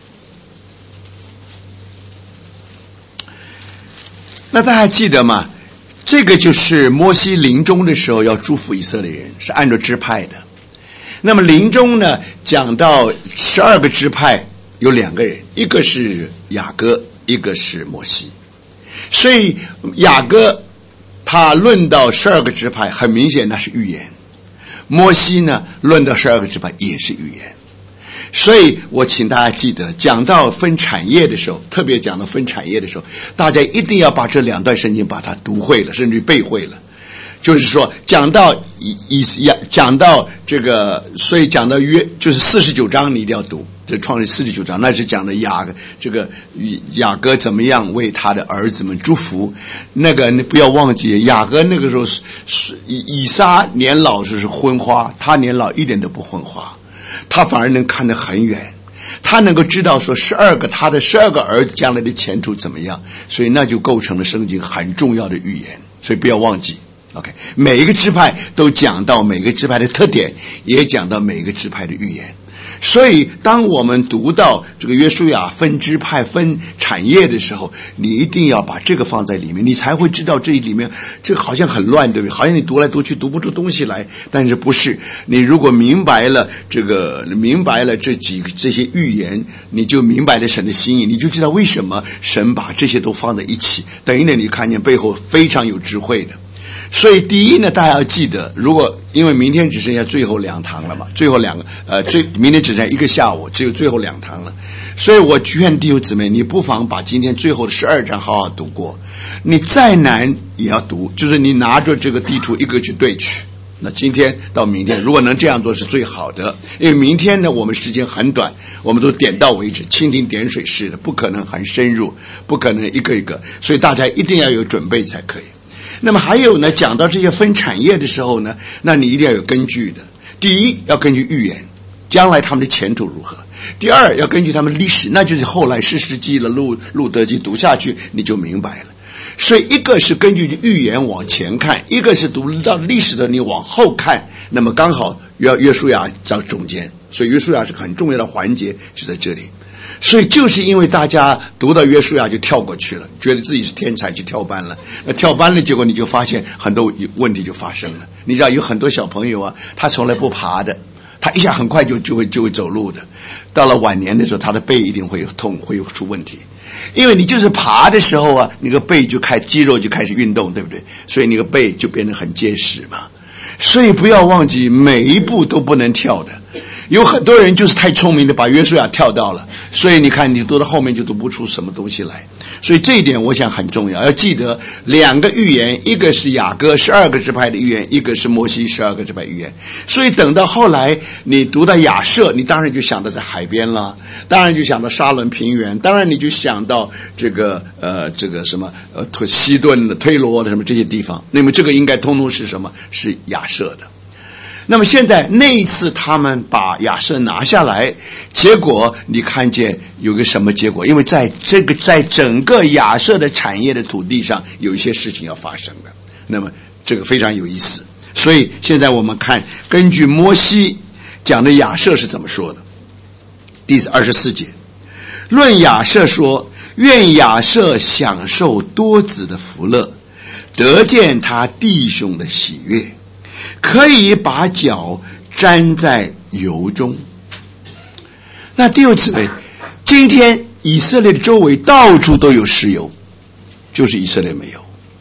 那大家记得吗？这个就是摩西临终的时候要祝福以色列人，是按照支派的。那么临终呢，讲到十二个支派有两个人，一个是雅各，一个是摩西。所以雅各他论到十二个支派，很明显那是预言。摩西呢论到十二个支派也是预言。所以我请大家记得，讲到分产业的时候，特别讲到分产业的时候，大家一定要把这两段圣经把它读会了，甚至背会了。就是说讲到以以讲到这个，所以讲到约就是四十九章你一定要读。这创世四十九章，那是讲的雅这个雅各怎么样为他的儿子们祝福。那个你不要忘记，雅各那个时候是以以撒年老时是昏花，他年老一点都不昏花，他反而能看得很远，他能够知道说十二个他的十二个儿子将来的前途怎么样，所以那就构成了圣经很重要的预言。所以不要忘记 OK， 每一个支派都讲到每个支派的特点，也讲到每一个支派的预言。所以当我们读到这个约书亚分支派分产业的时候，你一定要把这个放在里面，你才会知道这里面这个好像很乱，对不对？好像你读来读去读不出东西来，但是不是，你如果明白了这个明白了这几个这些预言，你就明白了神的心意，你就知道为什么神把这些都放在一起，等一等你看见背后非常有智慧的。 所以第一呢，大家要记得，如果因为明天只剩下最后两堂了嘛，最后两个呃，最明天只剩下一个下午，只有最后两堂了，所以我劝弟兄姊妹，你不妨把今天最后的十二章好好读过，你再难也要读，就是你拿着这个地图一个去对去。那今天到明天，如果能这样做是最好的，因为明天呢，我们时间很短，我们都点到为止，蜻蜓点水式的，不可能很深入，不可能一个一个，所以大家一定要有准备才可以。那么还有呢，讲到这些分产业的时候呢，那你一定要有根据的。第一，要根据预言，将来他们的前途如何；第二，要根据他们历史，那就是后来士师记了、路路德记读下去，你就明白了。所以一个是根据预言往前看，一个是读到历史的你往后看，那么刚好约约书亚在中间，所以约书亚是很重要的环节就在这里。所以就是因为大家读到约书亚就跳过去了，觉得自己是天才去跳班了，那跳班了，结果你就发现很多问题就发生了。你知道有很多小朋友啊，他从来不爬的，他一下很快就就会就会走路的，到了晚年的时候，他的背一定会有痛，会有出问题。因为你就是爬的时候啊，你个背就开肌肉就开始运动，对不对？所以你个背就变得很结实嘛。所以不要忘记每一步都不能跳的。有很多人就是太聪明的把约书亚跳到了，所以你看你读到后面就读不出什么东西来。所以这一点我想很重要，要记得两个预言，一个是雅各十二个支派的预言，一个是摩西十二个支派预言。所以等到后来你读到亚设，你当然就想到在海边了，当然就想到沙伦平原，当然你就想到这个呃这个什么呃推西顿的推罗的什么这些地方。那么这个应该通通是什么？是亚设的。那么现在那一次他们把亚设拿下来，结果你看见有个什么结果？因为在这个在整个亚设的产业的土地上有一些事情要发生的，那么这个非常有意思。所以现在我们看根据摩西讲的亚设是怎么说的。第二十四节，论亚设说，愿亚设享受多子的福乐，得见他弟兄的喜悦，可以把脚沾在油中。那弟兄姊妹，今天以色列的周围到处都有石油，就是以色列没有。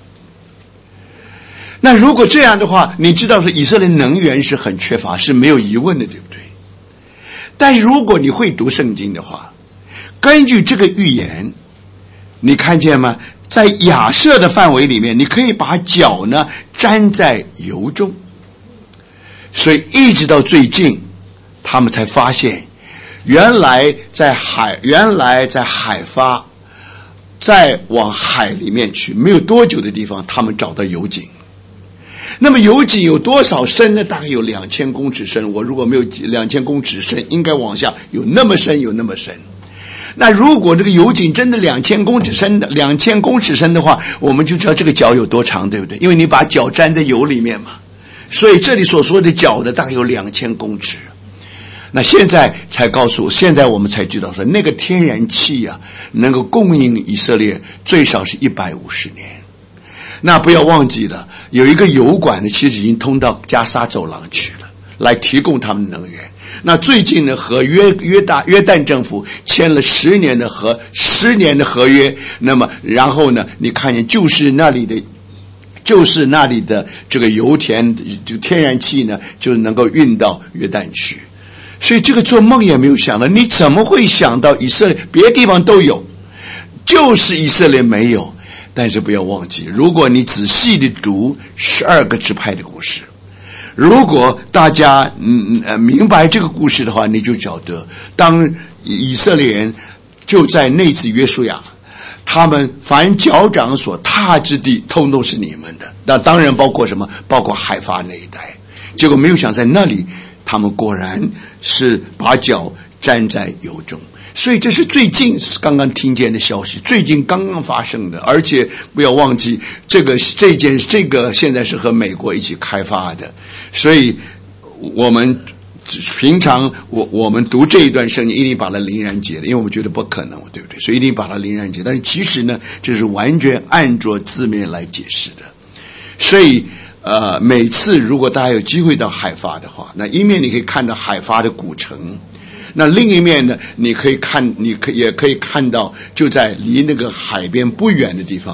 那如果这样的话，你知道说以色列能源是很缺乏，是没有疑问的，对不对？但如果你会读圣经的话，根据这个预言，你看见吗？在亚设的范围里面，你可以把脚呢沾在油中。所以一直到最近，他们才发现，原来在海，原来在海发，再往海里面去，没有多久的地方，他们找到油井。那么油井有多少深呢？大概有两千公尺深。我如果没有两千公尺深，应该往下有那么深，有那么深。那如果这个油井真的两千公尺深的，两千公尺深的话，我们就知道这个脚有多长，对不对？因为你把脚沾在油里面嘛。所以这里所说的脚的大概有两千公尺。那现在才告诉我，现在我们才知道说，那个天然气啊，能够供应以色列最少是一百五十年。那不要忘记了，有一个油管呢，其实已经通到加沙走廊去了，来提供他们能源。那最近呢，和约约大约旦政府签了十年的合十年的合约。那么然后呢，你看见就是那里的。就是那里的这个油田，这个天然气呢，就能够运到约旦去。所以这个做梦也没有想到，你怎么会想到以色列别的地方都有，就是以色列没有。但是不要忘记，如果你仔细的读十二个支派的故事，如果大家嗯呃明白这个故事的话，你就晓得，当以色列人就在那次约书亚，他们凡脚掌所踏之地，通通是你们的。那当然包括什么？包括海发那一带。结果没有想在那里，他们果然是把脚沾在油中。所以这是最近刚刚听见的消息，最近刚刚发生的。而且不要忘记，这个这件这个现在是和美国一起开发的。所以我们平常我我们读这一段圣经一定把它灵然解的，因为我们觉得不可能，对不对？所以一定把它灵然解。但是其实呢，这是完全按着字面来解释的。所以呃，每次如果大家有机会到海发的话，那一面你可以看到海发的古城，那另一面呢，你可以看，你可也可以看到，就在离那个海边不远的地方，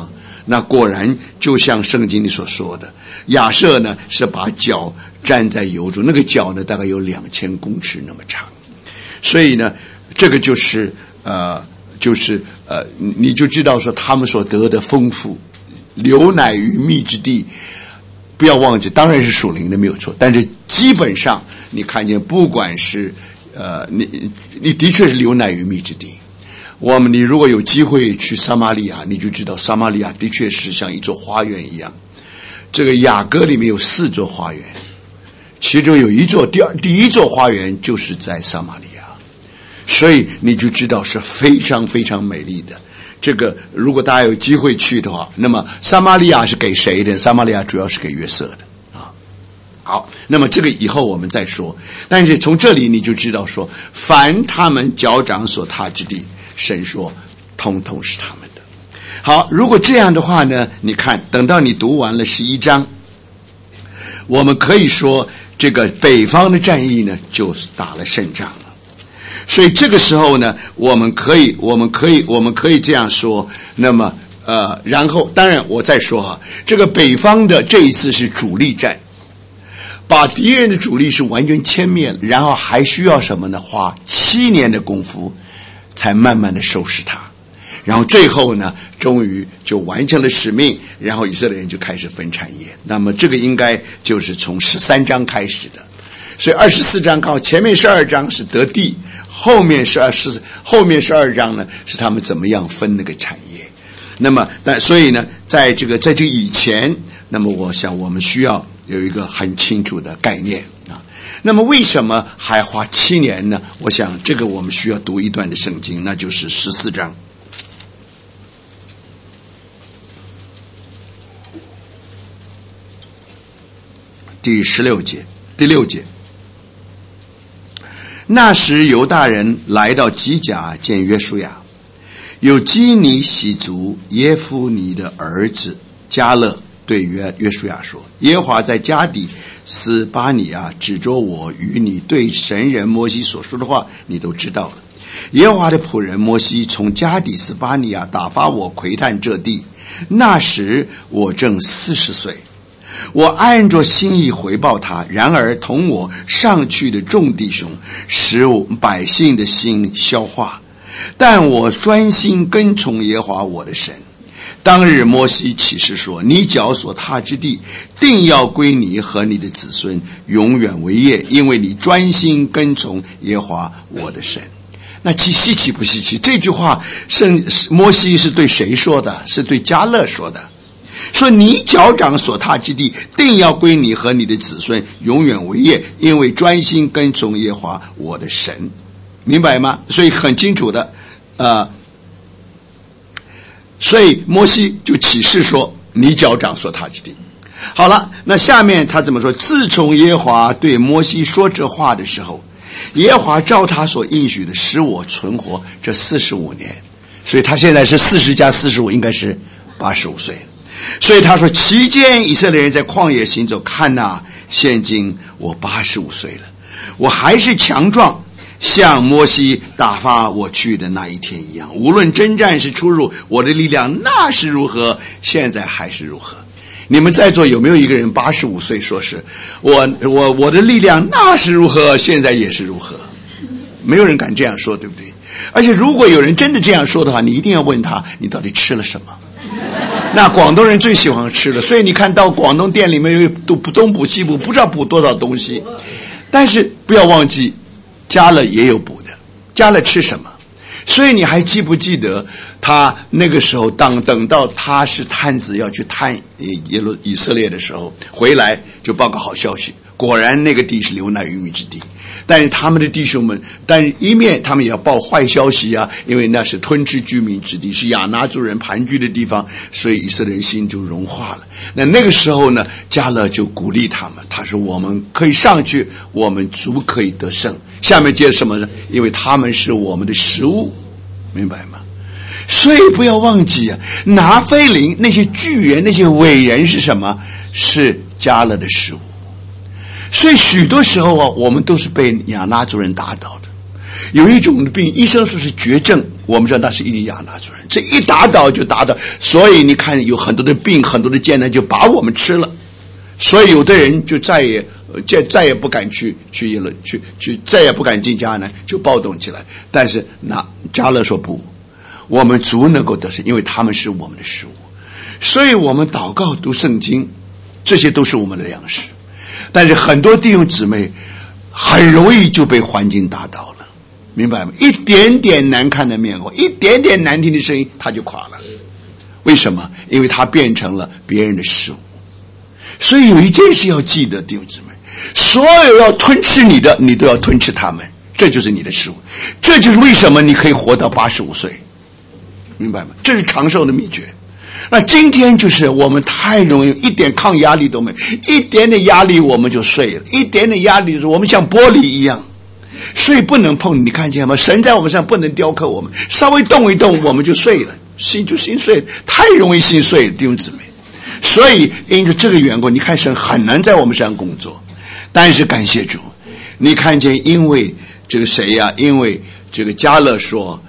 那果然就像圣经里所说的，亚瑟呢是把脚站在油中，那个脚呢大概有两千公尺那么长，所以呢，这个就是呃，就是呃，你就知道说他们所得的丰富，流奶与蜜之地。不要忘记，当然是属灵的没有错，但是基本上你看见，不管是呃，你你的确是流奶与蜜之地。我们你如果有机会去撒玛利亚，你就知道撒玛利亚的确是像一座花园一样。这个雅歌里面有四座花园，其中有一座第二第一座花园就是在撒玛利亚，所以你就知道是非常非常美丽的。这个如果大家有机会去的话，那么撒玛利亚是给谁的？撒玛利亚主要是给约瑟的啊。好，那么这个以后我们再说。但是从这里你就知道说，凡他们脚掌所踏之地，神说通通是他们的。好，如果这样的话呢，你看等到你读完了十一章，我们可以说这个北方的战役呢就打了胜仗了。所以这个时候呢，我们可以我们可以我们可以这样说，那么呃然后当然我再说哈，这个北方的这一次是主力战，把敌人的主力是完全歼灭了，然后还需要什么呢？花七年的功夫才慢慢的收拾它，然后最后呢终于就完成了使命，然后以色列人就开始分产业。那么这个应该就是从十三章开始的，所以二十四章刚好前面十二章是得地，后面是二十后面十二章呢是他们怎么样分那个产业。那么但所以呢在这个在这以前，那么我想我们需要有一个很清楚的概念啊。那么为什么还花七年呢？我想这个我们需要读一段的圣经，那就是十四章第十六节第六节。那时犹大人来到基甲见约书亚，有基尼喜族耶夫尼的儿子迦勒对约约书亚说，耶和华在加底斯巴尼亚指着我与你对神人摩西所说的话，你都知道了。耶和华的仆人摩西从加底斯巴尼亚打发我窥探这地，那时我正四十岁，我按着心意回报他，然而同我上去的众弟兄使百姓的心消化，但我专心跟从耶和华我的神。当日摩西起誓说，你脚所踏之地定要归你和你的子孙永远为业，因为你专心跟从耶和华我的神。那稀稀奇不稀奇？这句话圣摩西是对谁说的？是对迦勒说的，说你脚掌所踏之地定要归你和你的子孙永远为业，因为专心跟从耶和华我的神。明白吗？所以很清楚的呃，所以摩西就起誓说，你脚掌所踏之地。好了，那下面他怎么说？自从耶和华对摩西说这话的时候，耶和华照他所应许的使我存活这四十五年。所以他现在是四十加四十五，应该是八十五岁。所以他说，期间以色列人在旷野行走，看哪，现今我八十五岁了，我还是强壮，像摩西打发我去的那一天一样。无论征战是出入，我的力量那是如何，现在还是如何。你们在座有没有一个人八十五岁说是我我我的力量那是如何，现在也是如何？没有人敢这样说，对不对？而且如果有人真的这样说的话，你一定要问他，你到底吃了什么？那广东人最喜欢吃的，所以你看到广东店里面有补东补西补，不知道补多少东西。但是不要忘记，加了也有补的，加了吃什么？所以你还记不记得他那个时候当等到他是探子要去探耶路以色列的时候，回来就报个好消息，果然那个地是流奶与蜜之地。但是他们的弟兄们，但是一面他们也要报坏消息啊，因为那是吞吃居民之地，是亚衲族人盘踞的地方，所以以色列人心就融化了。那那个时候呢，迦勒就鼓励他们，他说我们可以上去，我们足可以得胜。下面接什么呢？因为他们是我们的食物，明白吗？所以不要忘记啊，拿非林那些巨人那些伟人是什么？是迦勒的食物。所以许多时候啊，我们都是被亚衲族人打倒的。 有一种病，医生说是绝症，我们知道那是伊利亚拿族人，这一打倒就打倒，所以你看有很多的病，很多的艰难就把我们吃了，所以有的人就再也再再也不敢去去了去去再也不敢进迦南，就暴动起来。但是那迦勒说不，我们足能够得胜，因为他们是我们的食物，所以我们祷告读圣经，这些都是我们的粮食。但是很多弟兄姊妹很容易就被环境打倒了，明白吗？一点点难看的面孔，一点点难听的声音，他就垮了。为什么？因为他变成了别人的食物。所以有一件事要记得，弟兄姊妹，所有要吞吃你的，你都要吞吃他们，这就是你的食物。这就是为什么你可以活到八十五岁，明白吗？这是长寿的秘诀。那今天就是我们太容易一点抗压力都没有，一点点压力我们就睡了，一点点压力就是我们像玻璃一样，所以不能碰。你看见吗？神在我们身上不能雕刻我们，稍微动一动我们就睡了，心就心碎了，太容易心碎了，弟兄姊妹。所以因着这个缘故，你看神很难在我们身上工作。但是感谢主，你看见因为这个谁呀、啊？因为这个迦勒说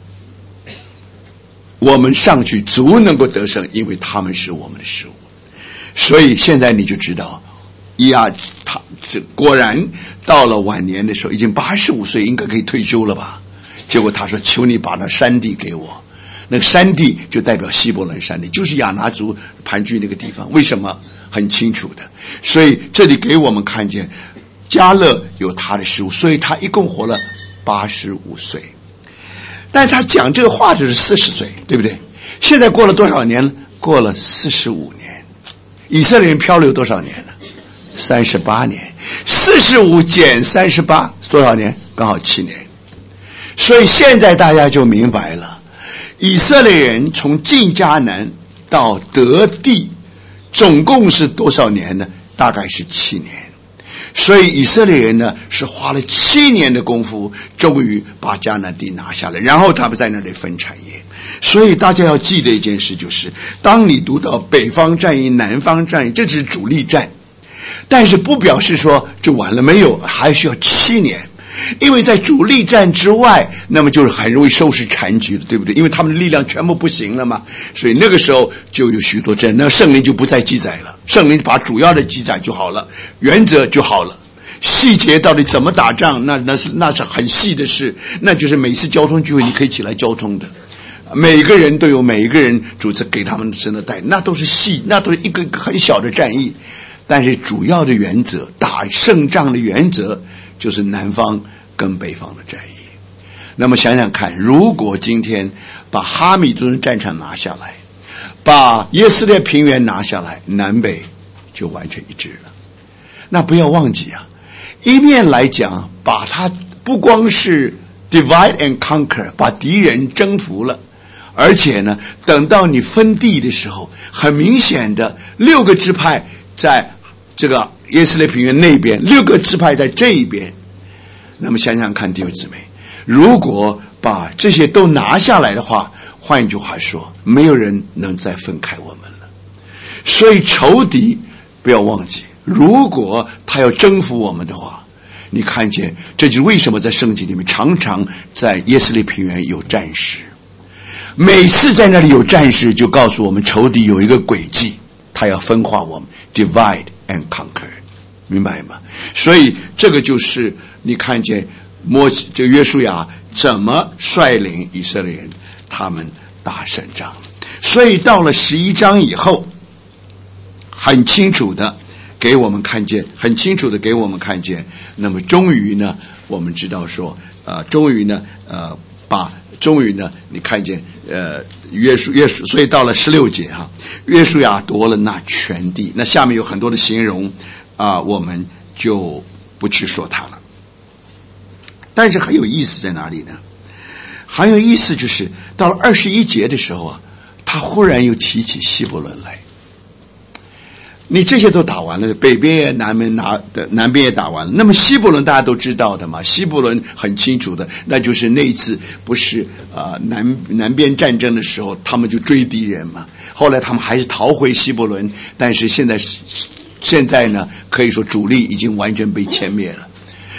我们上去足能够得胜，因为他们是我们的食物。所以现在你就知道呀，他这果然到了晚年的时候，已经八十五岁，应该可以退休了吧。结果他说求你把那山地给我。那个山地就代表希伯伦山地，就是亚拿族盘踞那个地方。为什么？很清楚的。所以这里给我们看见迦勒有他的食物，所以他一共活了八十五岁。但他讲这个话就是四十岁，对不对？现在过了多少年了？过了四十五年。以色列人漂流多少年了？三十八年。四十五减三十八多少年？刚好七年。所以现在大家就明白了，以色列人从进迦南到得地总共是多少年呢？大概是七年。所以以色列人呢是花了七年的功夫，终于把迦南地拿下来，然后他们在那里分产业。所以大家要记得一件事，就是当你读到北方战役、南方战役，这只是主力战，但是不表示说就完了，没有，还需要七年。因为在主力战之外，那么就是很容易收拾残局的，对不对？因为他们的力量全部不行了嘛，所以那个时候就有许多战，那圣灵就不再记载了，圣灵把主要的记载就好了，原则就好了。细节到底怎么打仗，那那是那是很细的事，那就是每次交通聚会你可以起来交通的，每个人都有每一个人主子给他们神的带，那都是细，那都是一个一个很小的战役。但是主要的原则，打胜仗的原则就是南方跟北方的战役。那么想想看，如果今天把哈米尊战场拿下来，把耶斯列平原拿下来，南北就完全一致了。那不要忘记啊，一面来讲把它不光是 divide and conquer， 把敌人征服了，而且呢等到你分地的时候，很明显的六个支派在这个耶斯列平原那边，六个支派在这一边。那么想想看，弟兄姊妹，如果把这些都拿下来的话，换一句话说，没有人能再分开我们了。所以仇敌不要忘记，如果他要征服我们的话，你看见，这就是为什么在圣经里面常常在耶斯列平原有战士，每次在那里有战士就告诉我们仇敌有一个诡计，他要分化我们 divide and conquer， 明白吗？所以这个就是你看见摩西这个约书亚怎么率领以色列人他们打胜仗。所以到了十一章以后，很清楚的给我们看见，很清楚的给我们看见，那么终于呢我们知道说呃终于呢呃把终于呢你看见呃约书约书所以到了十六节哈，约书亚夺了那全地。那下面有很多的形容啊、呃，我们就不去说它了。但是很有意思在哪里呢？很有意思就是到了二十一节的时候啊，他忽然又提起希伯伦来。你这些都打完了，北边也南边拿的南边也打完了，那么希伯伦大家都知道的嘛，希伯伦很清楚的，那就是那一次不是啊、呃、南南边战争的时候，他们就追敌人嘛，后来他们还是逃回希伯伦，但是现在现在呢，可以说主力已经完全被歼灭了。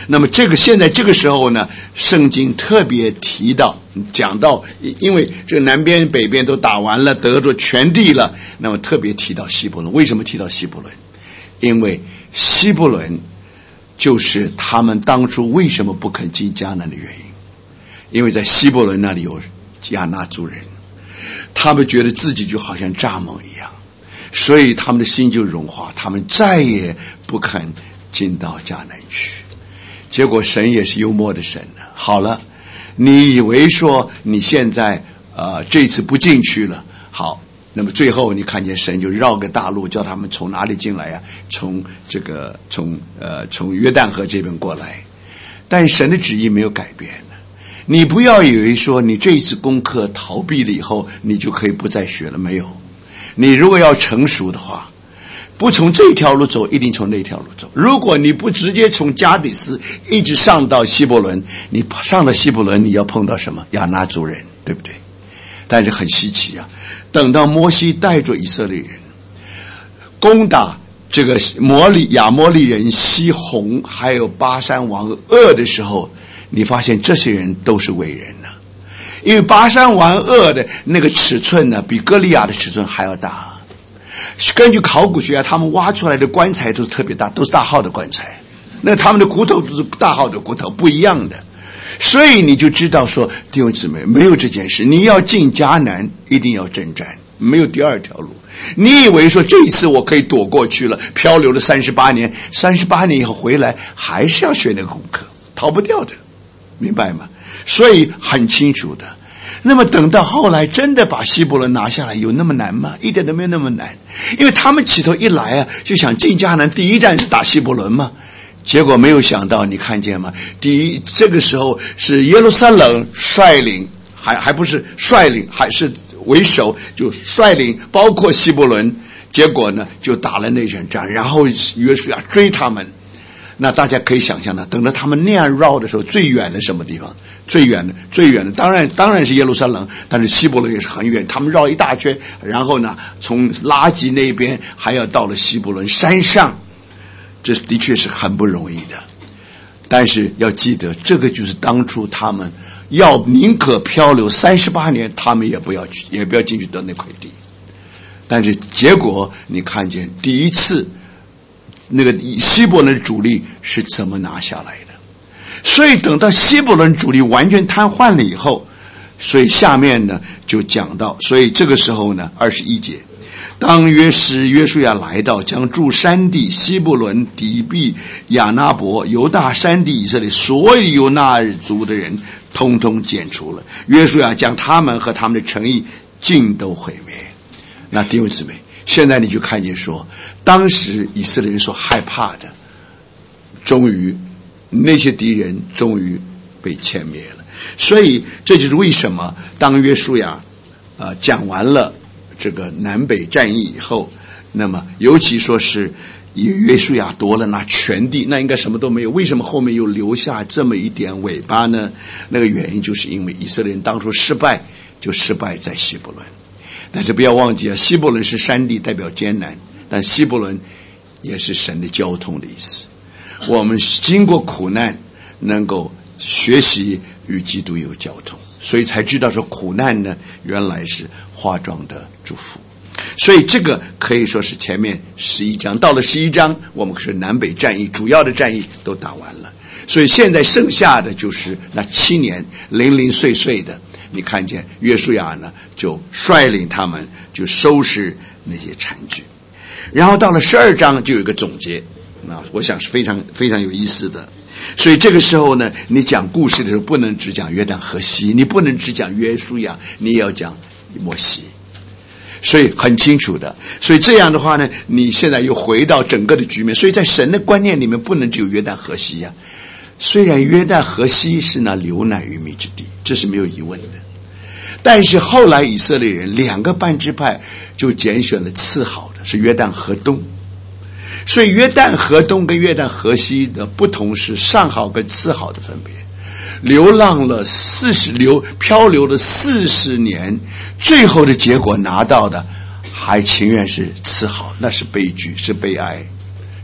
那么这个现在这个时候呢，圣经特别提到讲到，因为这个南边北边都打完了，得着全地了，那么特别提到希伯伦。为什么提到希伯伦？因为希伯伦就是他们当初为什么不肯进迦南的原因。因为在希伯伦那里有亚纳族人，他们觉得自己就好像蚱蜢一样，所以他们的心就融化，他们再也不肯进到迦南去。结果神也是幽默的神呢。好了，你以为说你现在呃这次不进去了，好，那么最后你看见神就绕个大路，叫他们从哪里进来呀？从这个从呃从约旦河这边过来。但神的旨意没有改变。你不要以为说你这一次功课逃避了以后，你就可以不再学了，没有。你如果要成熟的话，不从这条路走，一定从那条路走。如果你不直接从加底斯一直上到希伯伦，你上了希伯伦，你要碰到什么？亚纳族人，对不对？但是很稀奇啊，等到摩西带着以色列人攻打这个摩利亚摩利人西宏还有巴山王噩的时候，你发现这些人都是伟人呢、啊，因为巴山王噩的那个尺寸呢，比歌利亚的尺寸还要大。根据考古学啊，他们挖出来的棺材都是特别大，都是大号的棺材。那他们的骨头都是大号的骨头，不一样的。所以你就知道说，弟兄姊妹，没有这件事。你要进迦南，一定要征战，没有第二条路。你以为说这一次我可以躲过去了，漂流了三十八年，三十八年以后回来还是要学那个功课，逃不掉的，明白吗？所以很清楚的。那么等到后来真的把希伯伦拿下来，有那么难吗？一点都没有那么难。因为他们起头一来啊，就想进迦南，第一站是打希伯伦嘛。结果没有想到，你看见吗？第一，这个时候是耶路撒冷率领，还还不是率领，还是为首，就率领包括希伯伦。结果呢，就打了那场仗，然后约书亚追他们。那大家可以想象的，等到他们那样绕的时候，最远的什么地方？最远的，最远的，当然当然是耶路撒冷，但是希伯伦也是很远。他们绕一大圈，然后呢，从拉吉那边还要到了希伯伦山上，这的确是很不容易的。但是要记得，这个就是当初他们要宁可漂流三十八年，他们也不要去，也不要进去得那块地。但是结果你看见第一次。那个希伯伦主力是怎么拿下来的？所以等到希伯伦主力完全瘫痪了以后，所以下面呢就讲到，所以这个时候呢，二十一节，当约时约书亚来到，将住山地希伯伦、底比、亚拿伯、犹大山地以色列所有犹那族的人通通剪除了。约书亚将他们和他们的城邑尽都毁灭。那弟兄姊妹，现在你就看见说，当时以色列人所害怕的，终于那些敌人终于被歼灭了。所以这就是为什么当约书亚呃讲完了这个南北战役以后，那么尤其说是约书亚夺了那全地，那应该什么都没有，为什么后面又留下这么一点尾巴呢？那个原因就是因为以色列人当初失败，就失败在希伯伦。但是不要忘记啊，希伯伦是山地，代表艰难，但希伯伦也是神的交通的意思。我们经过苦难，能够学习与基督有交通，所以才知道说苦难呢，原来是化妆的祝福。所以这个可以说是前面十一章，到了十一章，我们是南北战役主要的战役都打完了，所以现在剩下的就是那七年零零碎碎的。你看见约书亚呢，就率领他们就收拾那些残局，然后到了十二章就有一个总结，那我想是非常非常有意思的。所以这个时候呢，你讲故事的时候不能只讲约旦河西，你不能只讲约书亚，你也要讲摩西，所以很清楚的。所以这样的话呢，你现在又回到整个的局面，所以在神的观念里面不能只有约旦河西呀、啊。虽然约旦河西是那流奶与蜜之地，这是没有疑问的，但是后来以色列人两个半支派就拣选了次好的，是约旦河东。所以约旦河东跟约旦河西的不同是上好跟次好的分别。流浪了四十流漂流了四十年，最后的结果拿到的还情愿是次好，那是悲剧，是悲哀。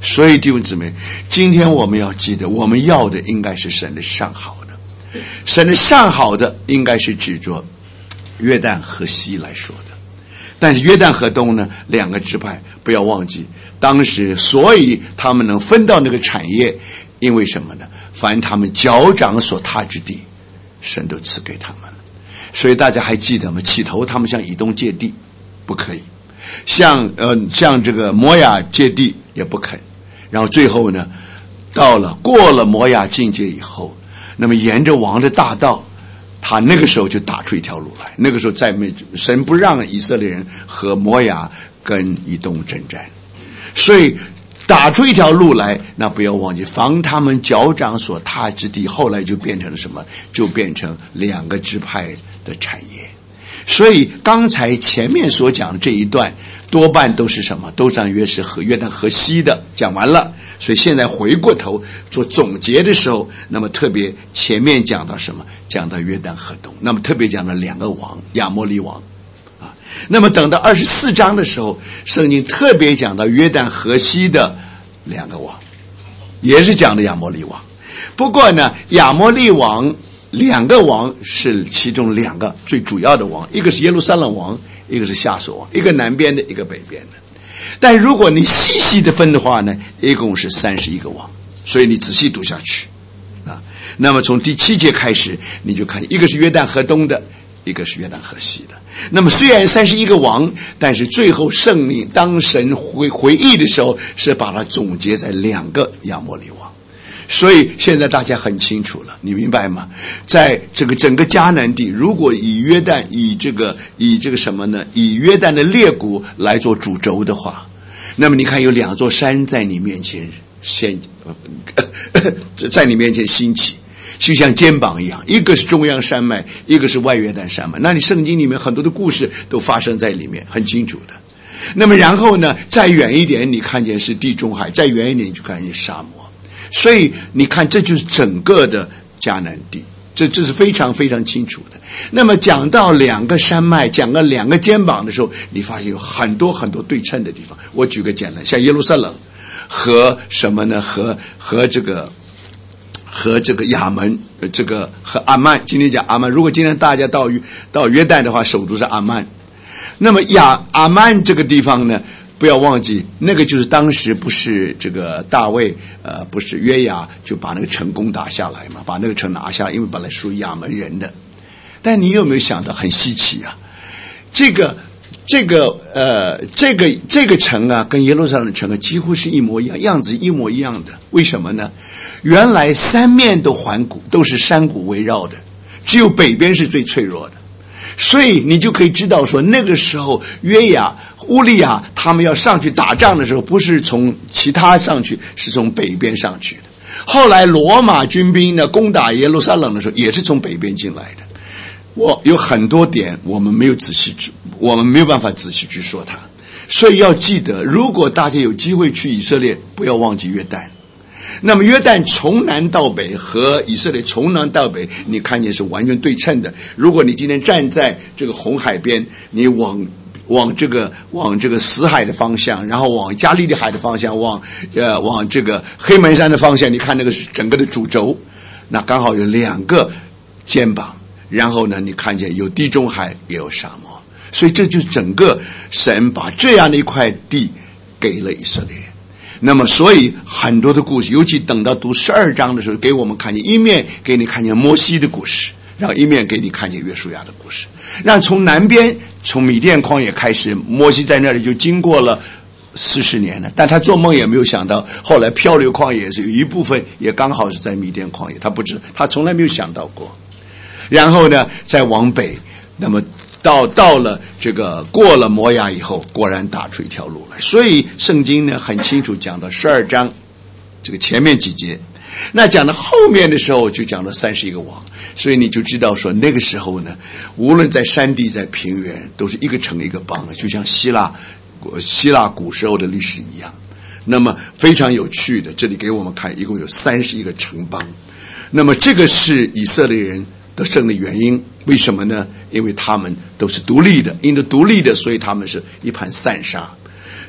所以弟兄姊妹，今天我们要记得，我们要的应该是神的上好的，神的上好的应该是指着约旦河西来说的。但是约旦河东呢，两个支派不要忘记，当时所以他们能分到那个产业，因为什么呢？凡他们脚掌所踏之地，神都赐给他们了。所以大家还记得吗？起头他们向以东借地，不可以；向呃向这个摩亚借地也不肯。然后最后呢，到了过了摩亚境界以后，那么沿着王的大道，他那个时候就打出一条路来。那个时候在没神不让以色列人和摩亚跟以东征战，所以打出一条路来，那不要忘记，防他们脚掌所踏之地，后来就变成了什么？就变成两个支派的产业。所以刚才前面所讲的这一段，多半都是什么？都是按约是和约旦河西的讲完了。所以现在回过头做总结的时候，那么特别前面讲到什么？讲到约旦河东，那么特别讲到两个王，亚摩利王啊。那么等到二十四章的时候，圣经特别讲到约旦河西的两个王，也是讲的亚摩利王。不过呢，亚摩利王两个王是其中两个最主要的王，一个是耶路撒冷王，一个是夏所王，一个南边的，一个北边的。但如果你细细的分的话呢，一共是三十一个王，所以你仔细读下去啊。那么从第七节开始，你就看一个是约旦河东的，一个是约旦河西的。那么虽然三十一个王，但是最后圣灵当神回回忆的时候，是把它总结在两个亚摩利王。所以现在大家很清楚了，你明白吗？在这个整个迦南地，如果以约旦以这个以这个什么呢？以约旦的裂谷来做主轴的话，那么你看有两座山在你面前现在你面前兴起，就像肩膀一样，一个是中央山脉，一个是外约旦山脉。那你圣经里面很多的故事都发生在里面，很清楚的。那么然后呢，再远一点，你看见是地中海；再远一点，你就看见沙漠。所以你看，这就是整个的迦南地，这这是非常非常清楚的。那么讲到两个山脉，讲到两个肩膀的时候，你发现有很多很多对称的地方。我举个简单，像耶路撒冷和什么呢？和和这个和这个亚门，这个和阿曼。今天讲阿曼，如果今天大家到到约旦的话，首都是阿曼。那么亚阿曼这个地方呢？不要忘记，那个就是当时不是这个大卫，呃，不是约雅就把那个城攻打下来嘛，把那个城拿下，因为本来属于亚门人的。但你有没有想到很稀奇啊？这个这个呃这个这个城啊，跟耶路撒冷城啊几乎是一模一样，样子一模一样的。为什么呢？原来三面都环谷，都是山谷围绕的，只有北边是最脆弱的。所以你就可以知道说，那个时候约雅、乌利亚他们要上去打仗的时候，不是从其他上去，是从北边上去的。后来罗马军兵呢攻打耶路撒冷的时候，也是从北边进来的。我有很多点我们没有仔细，我们没有办法仔细去说它。所以要记得，如果大家有机会去以色列，不要忘记约旦。那么约旦从南到北和以色列从南到北，你看见是完全对称的。如果你今天站在这个红海边，你往往这个往这个死海的方向，然后往加利利海的方向，往呃往这个黑门山的方向，你看那个是整个的主轴，那刚好有两个肩膀，然后呢，你看见有地中海也有沙漠，所以这就是整个神把这样的一块地给了以色列。那么所以很多的故事，尤其等到读十二章的时候，给我们看见一面给你看见摩西的故事，然后一面给你看见约书亚的故事。让从南边从米甸旷野开始，摩西在那里就经过了四十年了，但他做梦也没有想到，后来漂流旷野是有一部分也刚好是在米甸旷野，他不知他从来没有想到过。然后呢，再往北，那么到到了这个过了摩押以后，果然打出一条路来。所以圣经呢很清楚讲到十二章这个前面几节，那讲到后面的时候就讲到三十一个王。所以你就知道说那个时候呢，无论在山地在平原，都是一个城一个邦，就像希腊希腊古时候的历史一样。那么非常有趣的，这里给我们看一共有三十一个城邦。那么这个是以色列人得胜的原因，为什么呢？因为他们都是独立的，因着独立的，所以他们是一盘散沙。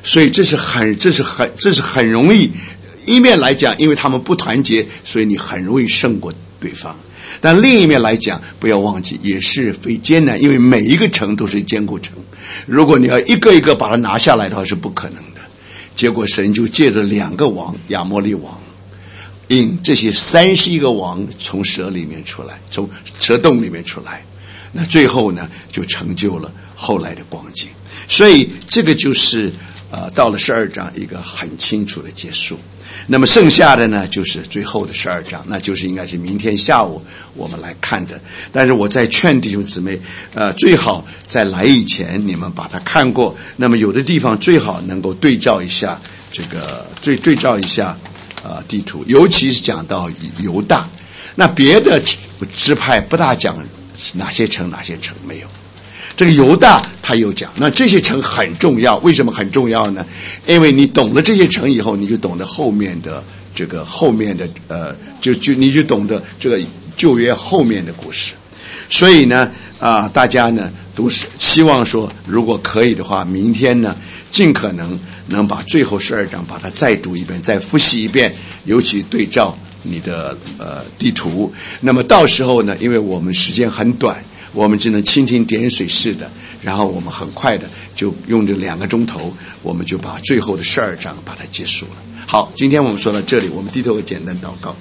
所以这是很这是很这是很容易，一面来讲因为他们不团结，所以你很容易胜过对方，但另一面来讲不要忘记也是非艰难，因为每一个城都是坚固城，如果你要一个一个把它拿下来的话是不可能的。结果神就借着两个王，亚摩利王引这些三十一个王从蛇里面出来，从蛇洞里面出来，那最后呢就成就了后来的光景。所以这个就是呃到了十二章一个很清楚的结束。那么剩下的呢就是最后的十二章，那就是应该是明天下午我们来看的。但是我在劝弟兄姊妹呃最好在来以前你们把它看过，那么有的地方最好能够对照一下这个对对照一下呃地图，尤其是讲到犹大，那别的支派不大讲哪些城哪些城没有，这个犹大他有讲，那这些城很重要。为什么很重要呢？因为你懂了这些城以后，你就懂得后面的这个后面的呃，就就你就懂得这个旧约后面的故事。所以呢，啊、呃，大家呢都是希望说，如果可以的话，明天呢尽可能能把最后十二章把它再读一遍，再复习一遍，尤其对照你的呃地图。那么到时候呢，因为我们时间很短，我们只能蜻蜓点水式的，然后我们很快的就用这两个钟头，我们就把最后的十二章把它结束了。好，今天我们说到这里，我们低头简单祷告。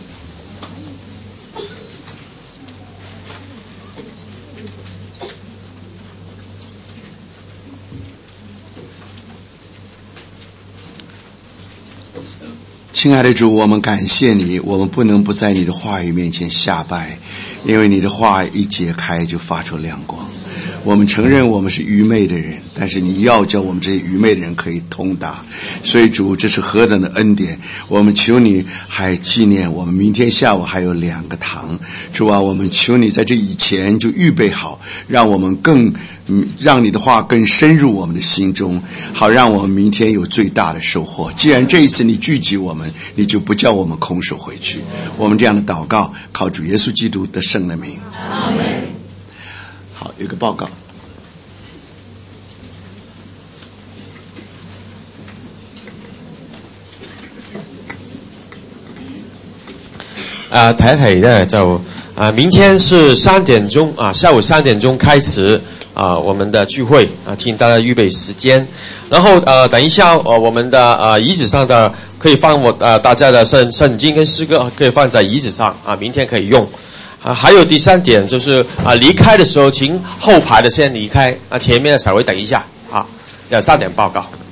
亲爱的主，我们感谢你，我们不能不在你的话语面前下拜，因为你的话一解开就发出亮光。我们承认我们是愚昧的人，但是你要叫我们这些愚昧的人可以通达，所以主，这是何等的恩典。我们求你还纪念我们明天下午还有两个堂，主啊，我们求你在这以前就预备好，让我们更嗯，让你的话更深入我们的心中，好让我们明天有最大的收获。既然这一次你聚集我们，你就不叫我们空手回去。我们这样的祷告靠主耶稣基督的圣的名，阿们。好，有个报告。 啊、呃，睇睇咧就啊、呃，明天是三点钟啊、呃，下午三点钟开始啊、呃，我们的聚会啊、呃，请大家预备时间。然后呃，等一下呃，我们的呃椅子上的可以放我呃大家的圣圣经跟诗歌可以放在椅子上啊、呃，明天可以用。啊，还有第三点就是啊、呃，离开的时候请后排的先离开，啊，前面的稍微等一下啊，要三点报告。